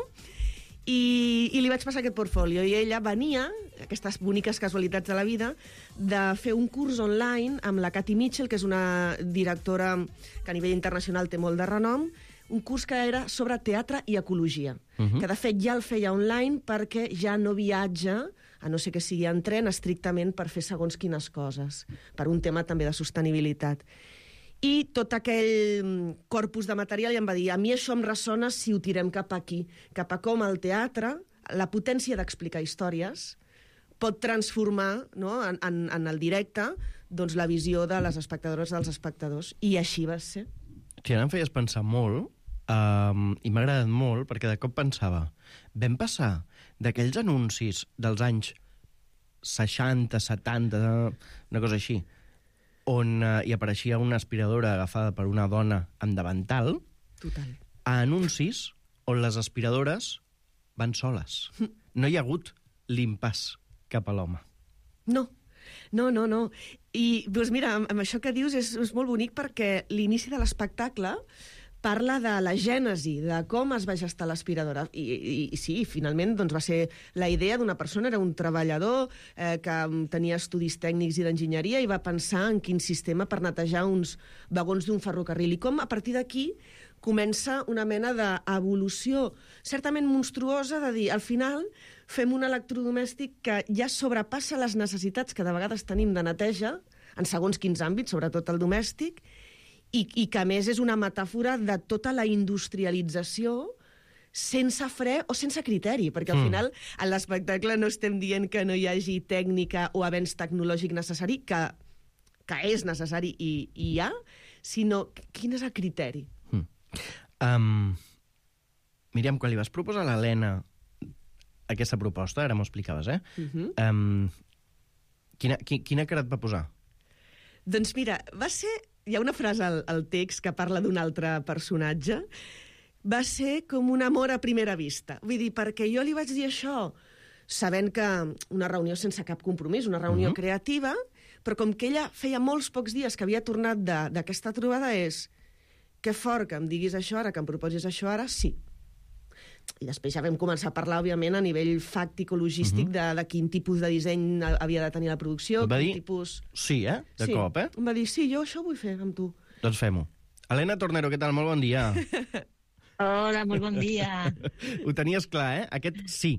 I, I li vaig passar aquest portfolio, i ella venia, aquestes boniques casualitats de la vida, de fer un curs online amb la Katy Mitchell, que és una directora que a nivell internacional té molt de renom, un curs que era sobre teatre i ecologia, uh-huh. que de fet ja el feia online perquè ja no viatja, a no ser que sigui en tren, estrictament per fer segons quines coses, per un tema també de sostenibilitat. I tot aquell corpus de material i em va dir, a mi això em ressona si ho tirem cap aquí, cap a com el teatre, la potència d'explicar històries, pot transformar, no, en, en, en el directe, doncs, la visió de les espectadores dels espectadors. I així va ser. Si ara em feies pensar molt, um, i m'ha agradat molt, perquè de cop pensava, vam passar d'aquells anuncis dels anys seixanta, setanta, una cosa així, on uh, hi apareixia una aspiradora agafada per una dona amb davantal, Total. a anuncis on les aspiradores van soles. No hi ha hagut l'impàs cap a l'home. No, no, no, no. I, doncs mira, amb, amb això que dius és, és molt bonic perquè l'inici de l'espectacle parla de la gènesi, de com es va gestar l'aspiradora. I, i, i sí, finalment doncs, va ser la idea d'una persona, era un treballador eh, que tenia estudis tècnics i d'enginyeria i va pensar en quin sistema per netejar uns vagons d'un ferrocarril. I com a partir d'aquí comença una mena d'evolució certament monstruosa de dir, al final fem un electrodomèstic que ja sobrepassa les necessitats que de vegades tenim de neteja, en segons quins àmbits, sobretot el domèstic, i, i que a més és una metàfora de tota la industrialització sense fre o sense criteri, perquè al Mm. final en l'espectacle no estem dient que no hi hagi tècnica o avenç tecnològic necessari, que, que és necessari i, i hi ha, sinó quin és el criteri. Um, Míriam, quan li vas proposar a l'Helena aquesta proposta, ara m'ho explicaves, eh? Uh-huh. Um, quina, qui, quina cara et va posar? Doncs mira, va ser... Hi ha una frase al, al text que parla d'un altre personatge. Va ser com un amor a primera vista. Vull dir, perquè jo li vaig dir això sabent que una reunió sense cap compromís, una reunió Mhm. creativa, però com que ella feia molts pocs dies que havia tornat de- d'aquesta trobada és que fort que em diguis això ara, que em proposis això ara, sí. I després ja vam començar a parlar, òbviament, a nivell fàctic o logístic Mhm. de, de quin tipus de disseny havia de tenir la producció, Et va quin dir tipus... sí, eh? De sí. cop, eh? Em va dir, sí, jo això vull fer amb tu. Doncs fem-ho. Helena Tornero, què tal? Molt bon dia. Hola, molt bon dia. Ho tenies clar, eh? Aquest sí.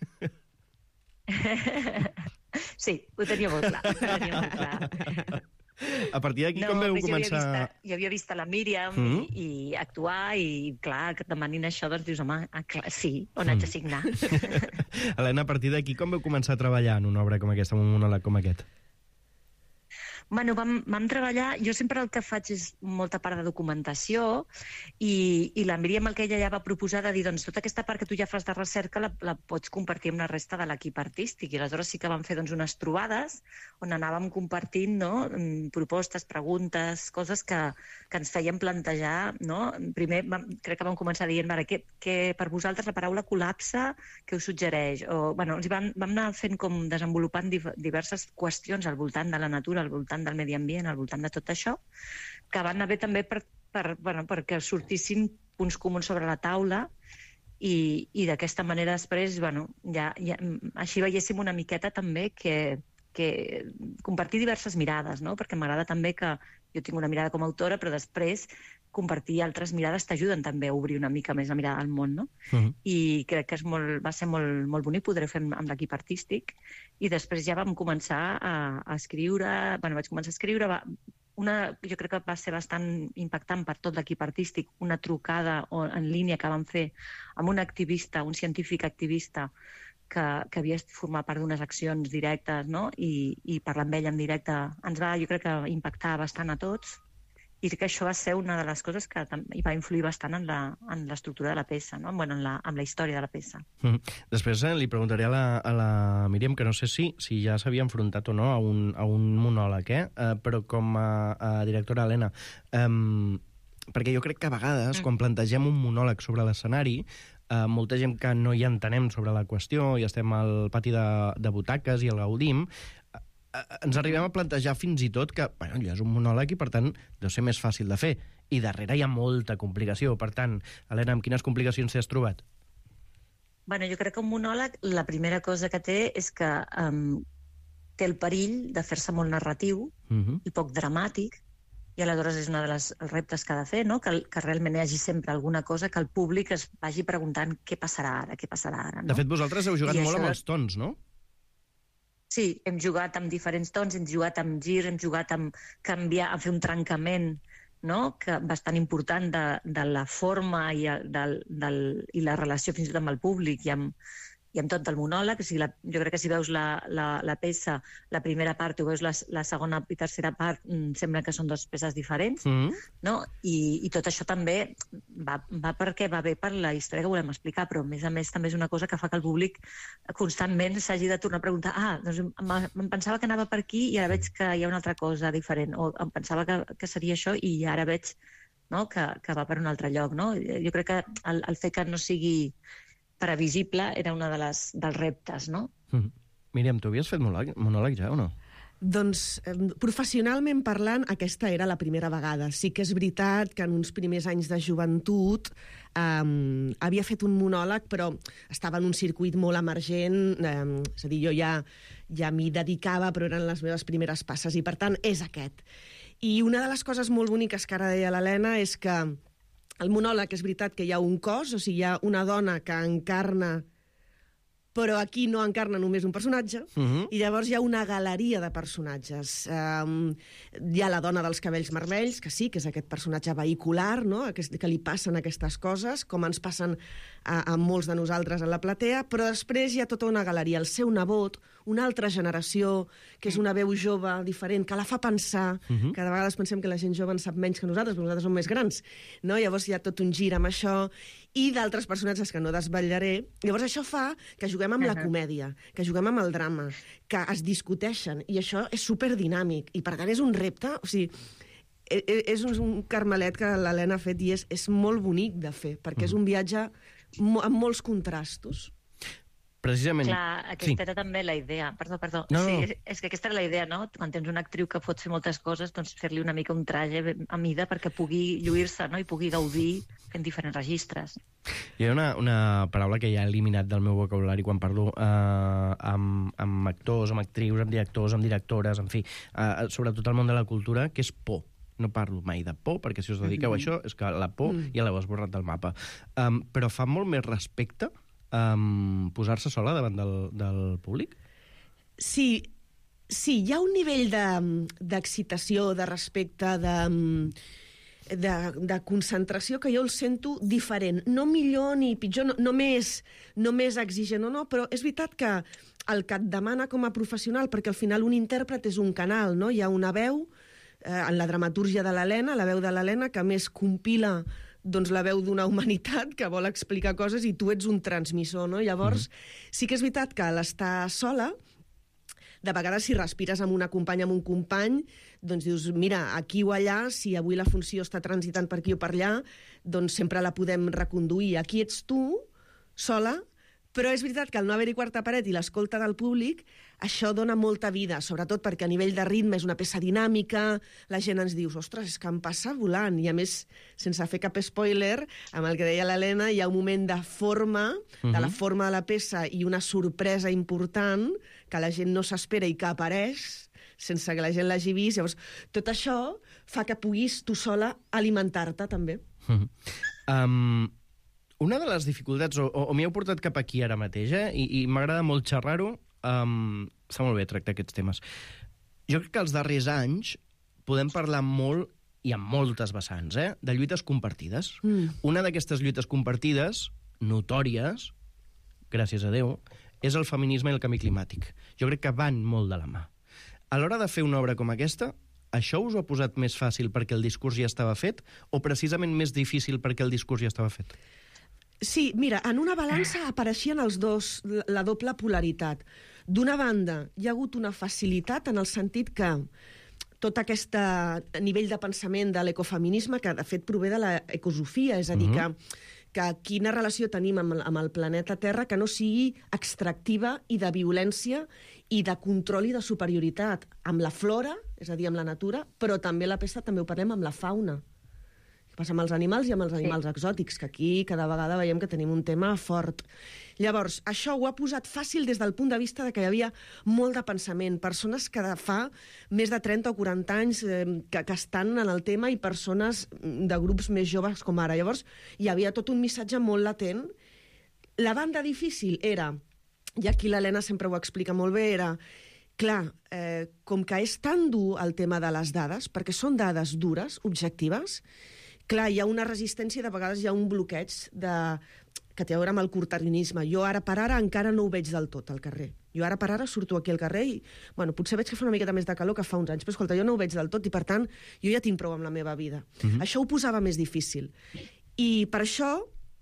Sí, ho tenia molt clar. Ho tenia molt clar. A partir d'aquí, No, com veu a més, jo havia començar... vist, jo havia vist a la Míriam Mhm. mm. i, i actuar, i clar, que et demanin això, doncs dius, home, ah, clar, sí, on haig de signar? Helena, a partir d'aquí, com veu començar a treballar en una obra com aquesta, en un monòleg com aquest? Bueno, vam, vam treballar... Jo sempre el que faig és molta part de documentació i, i la Míriam el que ella ja va proposar de dir doncs tota aquesta part que tu ja fas de recerca la, la pots compartir amb la resta de l'equip artístic i aleshores sí que vam fer doncs, unes trobades on anàvem compartint no, propostes, preguntes, coses que, que ens feien plantejar. No? Primer vam, crec que vam començar dient vale, que, que per vosaltres la paraula col·lapse què us suggereix? O, bueno, els vam, vam anar fent com desenvolupant diverses qüestions al voltant de la natura, al voltant del medi ambient, al voltant de tot això, que van haver també per, per, bueno, perquè sortissin punts comuns sobre la taula i, i d'aquesta manera després, bueno, ja, ja, així veiéssim una miqueta també que, que compartir diverses mirades, no? Perquè m'agrada també que jo tinc una mirada com a autora, però després compartir altres mirades t'ajuden també a obrir una mica més la mirada al món, no? Uh-huh. I crec que és molt, va ser molt, molt bonic poder fer amb, amb l'equip artístic i després ja vam començar a, a escriure, bueno, vaig començar a escriure, va, una, jo crec que va ser bastant impactant per tot l'equip artístic, una trucada o, en línia que vam fer amb un activista, un científic activista que, que havia format part d'unes accions directes, no? I, i parlar amb ell en directe ens va, jo crec que impactar bastant a tots. I crec que això va ser una de les coses que hi va influir bastant en l'estructura de la peça, no? Bueno, en, la, en la història de la peça. Mm. Després eh, li preguntaré a la, a la Míriam, que no sé si, si ja s'havia enfrontat o no a un, a un monòleg, eh? Uh, però com a, a directora Helena, um, perquè jo crec que a vegades, mm. quan plantegem un monòleg sobre l'escenari, uh, molta gent que no hi entenem sobre la qüestió i estem al pati de, de butaques i el gaudim, ens arribem a plantejar fins i tot que bueno, ja és un monòleg i, per tant, deu ser més fàcil de fer. I darrere hi ha molta complicació. Per tant, Helena, amb quines complicacions t'hi has trobat? Bueno, jo crec que un monòleg, la primera cosa que té és que um, té el perill de fer-se molt narratiu uh-huh. i poc dramàtic, i aleshores és una de les reptes que ha de fer, no? que, que realment hi hagi sempre alguna cosa que el públic es vagi preguntant què passarà ara, què passarà ara. No? De fet, vosaltres heu jugat I molt amb de... els tons, no? Sí, hem jugat amb diferents tons, hem jugat amb girs, hem jugat amb canviar, amb fer un trencament, no? Que bastant important de, de la forma i, el, del, del, i la relació fins i tot amb el públic i amb, i amb tot el monòleg. O sigui, la, jo crec que si veus la, la, la peça, la primera part, o veus la, la segona i tercera part, mm, sembla que són dues peces diferents, mm -hmm. no? I, I tot això també va, va perquè va bé per la història que volem explicar, però a més a més també és una cosa que fa que el públic constantment s'hagi de tornar a preguntar ah, doncs em pensava que anava per aquí i ara veig que hi ha una altra cosa diferent, o em pensava que, que seria això i ara veig, no?, que, que va per un altre lloc, no? Jo crec que el, el fet que no sigui previsible era un de dels reptes, no? Mm. Míriam, tu havies fet monòleg, monòleg ja o no? Doncs, eh, professionalment parlant, aquesta era la primera vegada. Sí que és veritat que en uns primers anys de joventut eh, havia fet un monòleg, però estava en un circuit molt emergent, eh, és a dir, jo ja, ja m'hi dedicava, però eren les meves primeres passes, i per tant és aquest. I una de les coses molt boniques que ara deia l'Helena és que el monòleg és veritat que hi ha un cos, o sigui, hi ha una dona que encarna, però aquí no encarna només un personatge, uh-huh. i llavors hi ha una galeria de personatges. Um, hi ha la dona dels cabells vermells, que sí, que és aquest personatge vehicular, no?, Aquest, que li passen aquestes coses, com ens passen a, a molts de nosaltres en la platea, però després hi ha tota una galeria. El seu nebot, una altra generació, que és una veu jove, diferent, que la fa pensar, uh-huh. que de vegades pensem que la gent jove en sap menys que nosaltres, però nosaltres som més grans, no? Llavors hi ha tot un gir amb això, i d'altres personatges que no desvetllaré. Llavors això fa que juguem amb uh-huh. la comèdia, que juguem amb el drama, que es discuteixen, i això és superdinàmic, i per tant és un repte, o sigui, és un carmelet que l'Helena ha fet i és, és molt bonic de fer, perquè uh-huh. és un viatge amb molts contrastos. Precisament... Clar, aquesta sí. era també la idea. Perdó, perdó. No, sí, no. és, és que aquesta era la idea, no? Quan tens una actriu que pot fer moltes coses, doncs fer-li una mica un traje a mida perquè pugui lluir-se, no?, i pugui gaudir en diferents registres. Hi ha una, una paraula que ja he eliminat del meu vocabulari quan parlo eh, amb, amb actors, amb actrius, amb directors, amb directores, en fi, eh, sobretot al món de la cultura, que és por. No parlo mai de por, perquè si us dediqueu mm-hmm. a això, és que la por mm. ja l'heu esborrat del mapa. Um, però fa molt més respecte um, posar-se sola davant del, del públic? Sí, sí, hi ha un nivell d'excitació, de, de respecte, de... De, de concentració que jo el sento diferent. No millor ni pitjor, no, no, més, no més exigent o no, però és veritat que el que et demana com a professional, perquè al final un intèrpret és un canal, no? Hi ha una veu, eh, en la dramatúrgia de l'Helena, la veu de l'Helena, que més compila doncs, la veu d'una humanitat que vol explicar coses i tu ets un transmissor, no? Llavors, mm. sí que és veritat que a l'estar sola, de vegades, si respires amb una companya, amb un company, doncs dius, mira, aquí o allà, si avui la funció està transitant per aquí o per allà, doncs sempre la podem reconduir. Aquí ets tu, sola, però és veritat que al no haver-hi quarta paret i l'escolta del públic, això dona molta vida, sobretot perquè a nivell de ritme és una peça dinàmica, la gent ens diu, ostres, és que em passa volant, i a més, sense fer cap spoiler, amb el que deia l'Helena, hi ha un moment de forma, uh-huh. de la forma de la peça, i una sorpresa important, que la gent no s'espera i que apareix, sense que la gent l'hagi vist. Llavors, tot això fa que puguis tu sola alimentar-te, també. Uh-huh. Um... Una de les dificultats, o, o m'hi heu portat cap aquí ara mateix, eh? I, i m'agrada molt xerrar-ho, um, està molt bé tractar aquests temes. Jo crec que els darrers anys podem parlar molt, i amb moltes vessants, eh? de lluites compartides. Mm. Una d'aquestes lluites compartides, notòries, gràcies a Déu, és el feminisme i el canvi climàtic. Jo crec que van molt de la mà. A l'hora de fer una obra com aquesta, això us ho ha posat més fàcil perquè el discurs ja estava fet, o precisament més difícil perquè el discurs ja estava fet? Sí, mira, en una balança apareixien els dos, la doble polaritat. D'una banda, hi ha hagut una facilitat en el sentit que tot aquest nivell de pensament de l'ecofeminisme, que de fet prové de l'ecosofia, és a dir, uh-huh. que, que quina relació tenim amb, amb el planeta Terra que no sigui extractiva i de violència i de control i de superioritat amb la flora, és a dir, amb la natura, però també la pesta també ho parlem amb la fauna. Què passa amb els animals i amb els animals sí. exòtics, que aquí cada vegada veiem que tenim un tema fort. Llavors, això ho ha posat fàcil des del punt de vista de que hi havia molt de pensament, persones que de fa més de trenta o quaranta anys eh, que, que estan en el tema i persones de grups més joves com ara. Llavors, hi havia tot un missatge molt latent. La banda difícil era, i aquí l'Helena sempre ho explica molt bé, era, clar, eh, com que és tan dur el tema de les dades, perquè són dades dures, objectives, clar, hi ha una resistència, de vegades hi ha un bloqueig de... que té a veure amb el curtterminisme. Jo ara per ara encara no ho veig del tot al carrer. Jo ara per ara surto aquí al carrer i, bueno, potser veig que fa una miqueta més de calor que fa uns anys, però escolta, jo no ho veig del tot i, per tant, jo ja tinc prou amb la meva vida. Uh-huh. Això ho posava més difícil. I per això,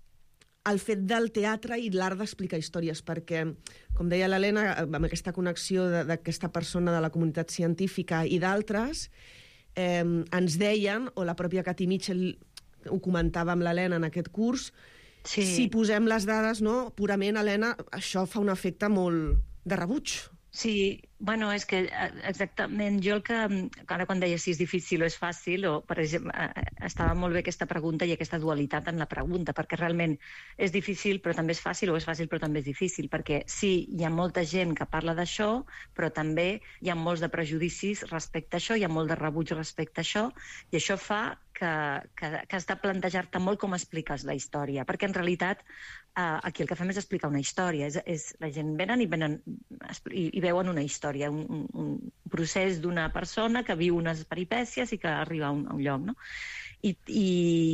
el fet del teatre i l'art d'explicar històries, perquè, com deia l'Helena, amb aquesta connexió d'aquesta persona de la comunitat científica i d'altres, eh, ens deien, o la pròpia Katy Mitchell ho comentava amb l'Helena en aquest curs, sí. Si posem les dades, no, purament, Helena, això fa un efecte molt de rebuig. Sí, bueno, és que exactament jo el que, ara quan deia si és difícil o és fàcil, o per exemple, estava molt bé aquesta pregunta i aquesta dualitat en la pregunta, perquè realment és difícil però també és fàcil, o és fàcil però també és difícil, perquè sí, hi ha molta gent que parla d'això, però també hi ha molts de prejudicis respecte a això, hi ha molt de rebuig respecte a això, i això fa que, que, que has de plantejar-te molt com expliques la història, perquè en realitat eh, aquí el que fem és explicar una història, és, és la gent venen i, venen, i, i veuen una història, un, un, un procés d'una persona que viu unes peripècies i que arriba a un, a un lloc, no? I, i,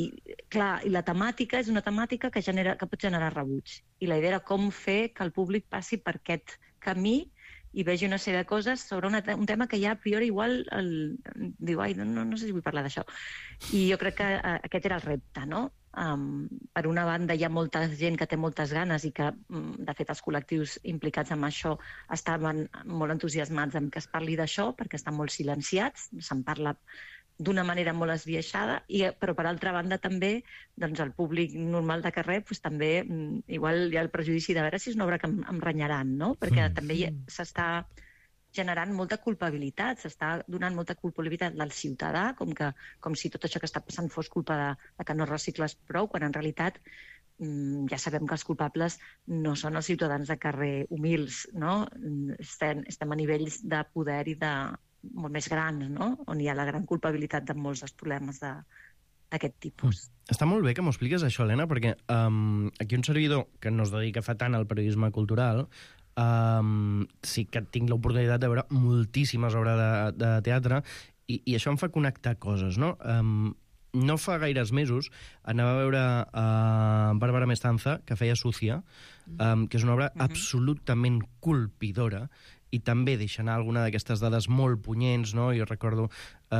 clar, i la temàtica és una temàtica que, genera, que pot generar rebuig. I la idea era com fer que el públic passi per aquest camí i vegi una sèrie de coses sobre una, un tema que ja a priori igual el, diu, ai, no, no sé si vull parlar d'això. I jo crec que uh, aquest era el repte, no? Um, per una banda hi ha molta gent que té moltes ganes i que, um, de fet, els col·lectius implicats en això estaven molt entusiasmats en que es parli d'això, perquè estan molt silenciats, se'n parla d'una manera molt esbiaixada, i, però per altra banda també doncs, el públic normal de carrer doncs, també igual hi ha el prejudici de veure si és una obra que em, em renyaran, no? Perquè mm. també s'està generant molta culpabilitat, s'està donant molta culpabilitat al ciutadà, com, que, com si tot això que està passant fos culpa de, de que no recicles prou, quan en realitat mm, ja sabem que els culpables no són els ciutadans de carrer humils, no? Estem, estem a nivells de poder i de molt més grans, no? On hi ha la gran culpabilitat de molts dels problemes d'aquest tipus. Està molt bé que m'ho expliques això, Helena, perquè um, aquí un servidor que no es dedica fa tant al periodisme cultural um, sí que tinc l'oportunitat de veure moltíssimes obres de, de teatre i, i això em fa connectar coses, no? Um, no fa gaires mesos anava a veure uh, Bàrbara Mestanza, que feia Sucia, um, que és una obra uh-huh. absolutament colpidora, i també deixa anar alguna d'aquestes dades molt punyents, no? Jo recordo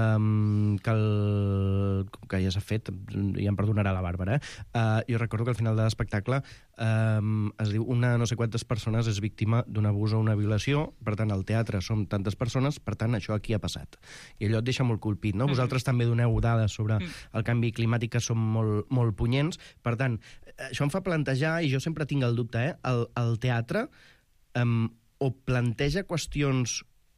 um, que, el, que ja s'ha fet, ja em perdonarà la Bàrbara, eh? Uh, jo recordo que al final de l'espectacle um, es diu una no sé quantes persones és víctima d'un abús o una violació, per tant, al teatre som tantes persones, per tant, això aquí ha passat. I allò et deixa molt colpit, no? Mm. Vosaltres també doneu dades sobre mm. el canvi climàtic que són molt, molt punyents, per tant, això em fa plantejar, i jo sempre tinc el dubte, eh? El, el teatre um, o planteja qüestions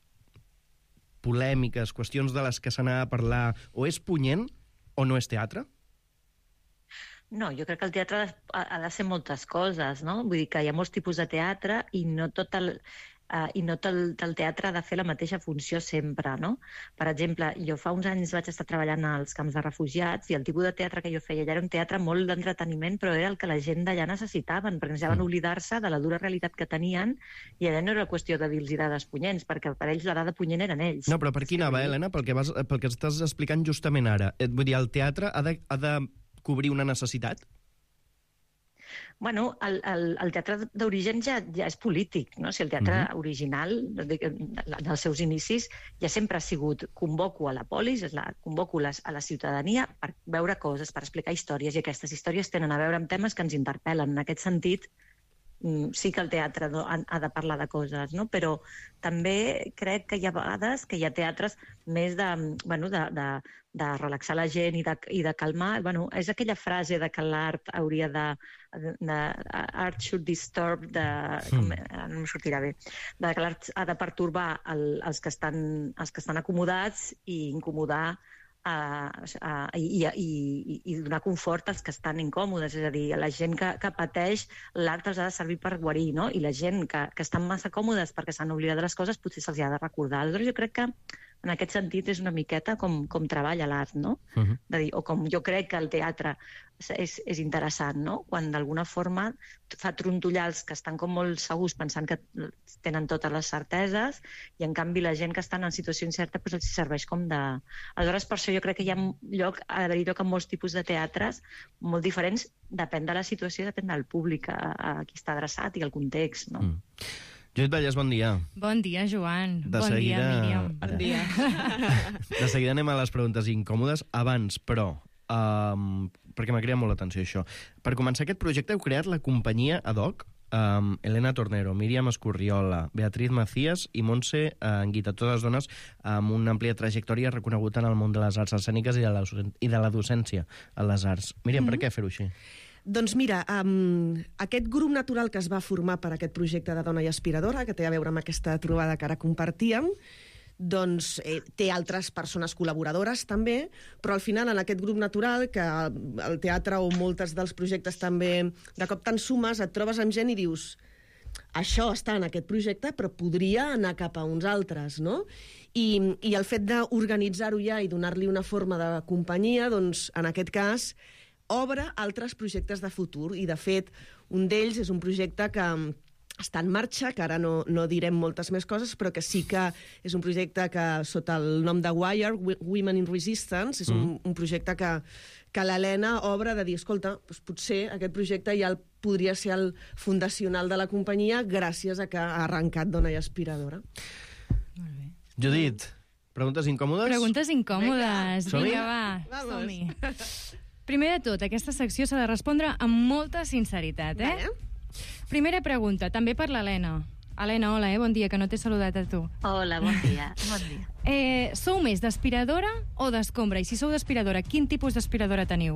polèmiques, qüestions de les que se n'ha de parlar, o és punyent o no és teatre? No, jo crec que el teatre ha, ha de ser moltes coses, no? Vull dir que hi ha molts tipus de teatre i no tot el... Uh, i no tot el, el teatre ha de fer la mateixa funció sempre, no? Per exemple, jo fa uns anys vaig estar treballant als camps de refugiats i el tipus de teatre que jo feia ja era un teatre molt d'entreteniment, però era el que la gent d'allà necessitaven, perquè necessitaven oblidar-se de la dura realitat que tenien i allà no era qüestió de dir-los dades punyents, perquè per ells la dada punyent eren ells. No, però per qui anava, Helena? Pel que, vas, pel que estàs explicant justament ara. Et vull dir, el teatre ha de, ha de cobrir una necessitat? Bueno, el, el, el teatre d'origen ja, ja és polític, no? Si el teatre mm-hmm. original, dels seus inicis, ja sempre ha sigut convoco a la polis, la, convoco les, a la ciutadania per veure coses, per explicar històries, i aquestes històries tenen a veure amb temes que ens interpel·len. En aquest sentit, sí que el teatre no, ha, ha de parlar de coses, no? Però també crec que hi ha vegades que hi ha teatres més de, bueno, de, de, de relaxar la gent i de, i de calmar. Bueno, és aquella frase de que l'art hauria de, de, de... Art should disturb, de, com, no em sortirà bé, de que l'art ha de pertorbar el, els, que estan, els que estan acomodats i incomodar Uh, uh, i, i, i donar confort als que estan incòmodes, és a dir, la gent que, que pateix, l'art els ha de servir per guarir, no? I la gent que, que estan massa còmodes perquè s'han oblidat de les coses potser se'ls ha de recordar. Aleshores jo crec que en aquest sentit és una miqueta com, com treballa l'art, no? Uh-huh. De dir, o com jo crec que el teatre és, és interessant, no? Quan d'alguna forma fa trontollar els que estan com molt segurs pensant que tenen totes les certeses i en canvi la gent que estan en situació incerta doncs els serveix com de... Aleshores, per això jo crec que hi ha lloc, ha d'haver-hi lloc en molts tipus de teatres molt diferents, depèn de la situació, depèn del públic a, a qui està adreçat i el context, no? Mm. Judit Vallès, bon dia. Bon dia, Joan. De bon seguida... dia, Míriam. Bon dia. De seguida anem a les preguntes incòmodes. Abans, però, um, perquè m'ha creat molt l'atenció això. Per començar aquest projecte heu creat la companyia ad hoc, um, Elena Tornero, Míriam Escurriola, Beatriz Macías i Montse Anguita, totes dones amb una àmplia trajectòria reconeguda en el món de les arts escèniques i de la, i de la docència a les arts. Míriam, mm-hmm. per què fer-ho així? Doncs mira, um, aquest grup natural que es va formar per aquest projecte de Dona i Aspiradora, que té a veure amb aquesta trobada que ara compartíem, doncs eh, té altres persones col·laboradores també, però al final en aquest grup natural, que el teatre o moltes dels projectes també, de cop te'n sumes, et trobes amb gent i dius això està en aquest projecte, però podria anar cap a uns altres, no? I, i el fet d'organitzar-ho ja i donar-li una forma de companyia, doncs en aquest cas obre altres projectes de futur i, de fet, un d'ells és un projecte que està en marxa, que ara no, no direm moltes més coses, però que sí que és un projecte que, sota el nom de Wire, Women in Resistance, és un, un projecte que, que l'Helena obre de dir, escolta, doncs potser aquest projecte ja el, podria ser el fundacional de la companyia gràcies a que ha arrencat Dona i Aspiradora. Molt bé. Judit, preguntes incòmodes? Preguntes incòmodes. Som-hi? Vinga, va, som-hi. Primer de tot, aquesta secció s'ha de respondre amb molta sinceritat, eh? Vale. Primera pregunta, també per l'Helena. Helena, hola, eh? Bon dia, que no t'he saludat a tu. Hola, bon dia. Bon dia. Eh, sou més d'aspiradora o d'escombra? I si sou d'aspiradora, quin tipus d'aspiradora teniu?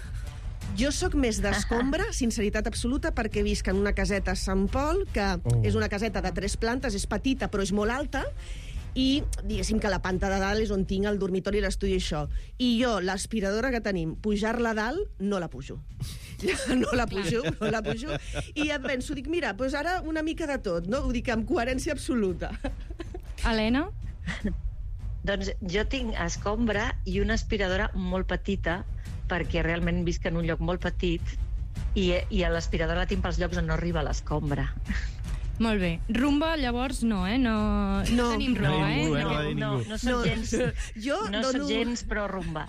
Jo sóc més d'escombra, sinceritat absoluta, perquè visc en una caseta a Sant Pol, que oh. és una caseta de tres plantes, és petita però és molt alta, i diguéssim que la planta de dalt és on tinc el dormitori i l'estudi i això. I jo, l'aspiradora que tenim, pujar-la a dalt, no la pujo. No la pujo, no la pujo. I et penso, dic, mira, doncs ara una mica de tot, no? Ho dic amb coherència absoluta. Helena? Doncs jo tinc escombra i una aspiradora molt petita, perquè realment visc en un lloc molt petit i, i a l'aspiradora la tinc pels llocs on no arriba l'escombra. Molt bé. Rumba, llavors, no, eh? No, no, no tenim rumba, eh? No, no, no, no soc no, gens, jo no dono... soc gens pro rumba.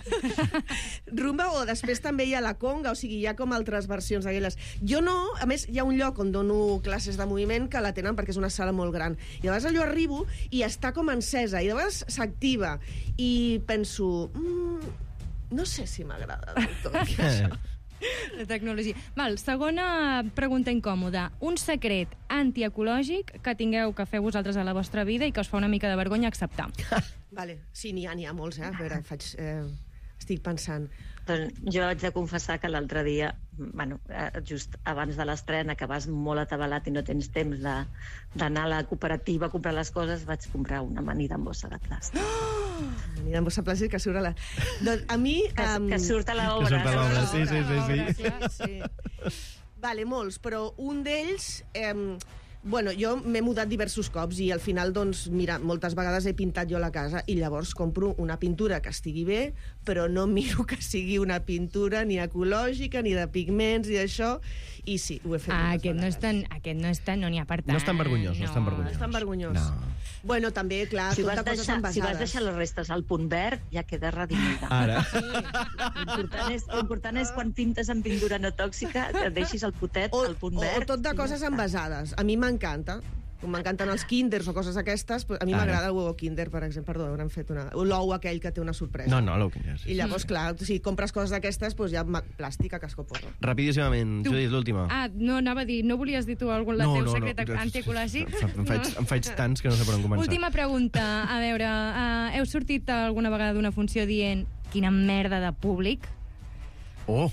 Rumba, o després també hi ha la conga, o sigui, hi ha com altres versions d'aquelles. Jo no, a més, hi ha un lloc on dono classes de moviment que la tenen perquè és una sala molt gran. I a vegades jo arribo i està com encesa, i a vegades s'activa. I penso, mm, no sé si m'agrada del tot això. La tecnologia. Val, segona pregunta incòmoda. Un secret antiecològic que tingueu que fer vosaltres a la vostra vida i que us fa una mica de vergonya acceptar. Vale, sí, n'hi ha, n'hi ha molts, eh? A veure, faig, eh, estic pensant. Doncs jo haig de confessar que l'altre dia, bueno, just abans de l'estrena, que vas molt atabalat i no tens temps d'anar a la cooperativa a comprar les coses, vaig comprar una amanida en bossa de plàstic. Oh! Amanida en bossa de plàstic que surt a la... Doncs a mi... Que, um... que surt a l'obra. Que surt a l'obra, sí, sí, sí. sí. sí. Vale, molts, però un d'ells... Eh, Bueno, jo m'he mudat diversos cops i al final, doncs, mira, moltes vegades he pintat jo la casa i llavors compro una pintura que estigui bé, però no miro que sigui una pintura ni ecològica, ni de pigments, ni això, i sí, ho he fet ah, moltes aquest vegades. no és tan, aquest no és tan, no n'hi ha per tant. No és tan vergonyós, no, no és tan vergonyós. No és tan vergonyós. No. Bueno, també, clar, si tot de vas coses deixar, envasades. Si vas deixar les restes al punt verd, ja queda redimida. Ara. Sí. L'important és, l'important és quan pintes amb pintura no tòxica, que deixis el potet o, al punt verd. O tot de coses envasades. A mi m'encanta. Com m'encanten els kinders o coses aquestes, a mi m'agrada el huevo kinder, per exemple. Perdó, haurem fet una... l'ou aquell que té una sorpresa. No, no, l'ou kinder. Sí. I llavors, clar, si compres coses d'aquestes, doncs ja plàstic a cascoporro. Rapidíssimament, Tu... Judit, l'última. Ah, no, anava a dir, no volies dir tu algun no, teu no, secret no, antiecològic? Em faig, em faig tants que no sé per on començar. Última pregunta. A veure, uh, heu sortit alguna vegada d'una funció dient quina merda de públic? Oh!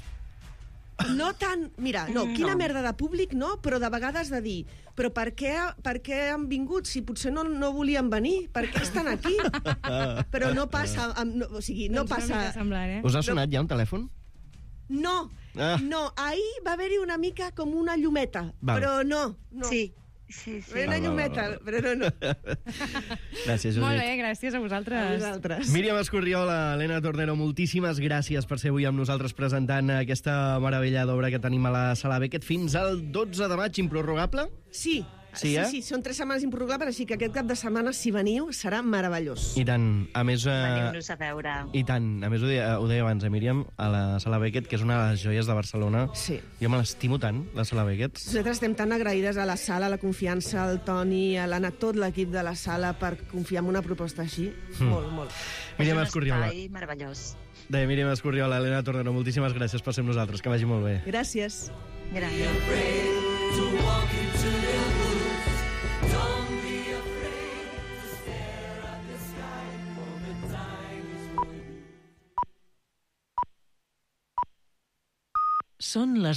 No tant... Mira, no, quina No. merda de públic, no, però de vegades de dir però per què, per què han vingut? Si potser no, no volien venir, per què estan aquí? Però no passa... Amb, no, o sigui, no Doncs una passa... mica semblant, eh? Us ha sonat ja un telèfon? No, Ah. no, ahir va haver-hi una mica com una llumeta, Val. però no, no. Sí, Sí, sí. Ve una llumeta, però no, no. Gràcies, Judit. Molt bé, gràcies a vosaltres. A vosaltres. Míriam Escorriola, Helena Tornero, moltíssimes gràcies per ser avui amb nosaltres presentant aquesta meravella d'obra que tenim a la Sala Beckett fins al dotze de maig, improrrogable? Sí, Sí, sí, eh? sí, són tres setmanes improrrogables, així que aquest cap de setmana, si veniu, serà meravellós. I tant, a més... Eh, Veniu-nos a veure. I tant, a més ho deia, ho deia abans, eh, Míriam, a la Sala Beckett, que és una de les joies de Barcelona. Sí. Jo me l'estimo tant, la Sala Beckett. Nosaltres estem tan agraïdes a la sala, a la confiança, al Toni, a l'Anna, tot l'equip de la sala per confiar en una proposta així. Mm. Molt, molt. Míriam És un Escorriola. espai meravellós. De Míriam Escorriola, Helena Tornero, moltíssimes gràcies per ser amb nosaltres, que vagi molt bé. Gràcies. Gràcies. Són les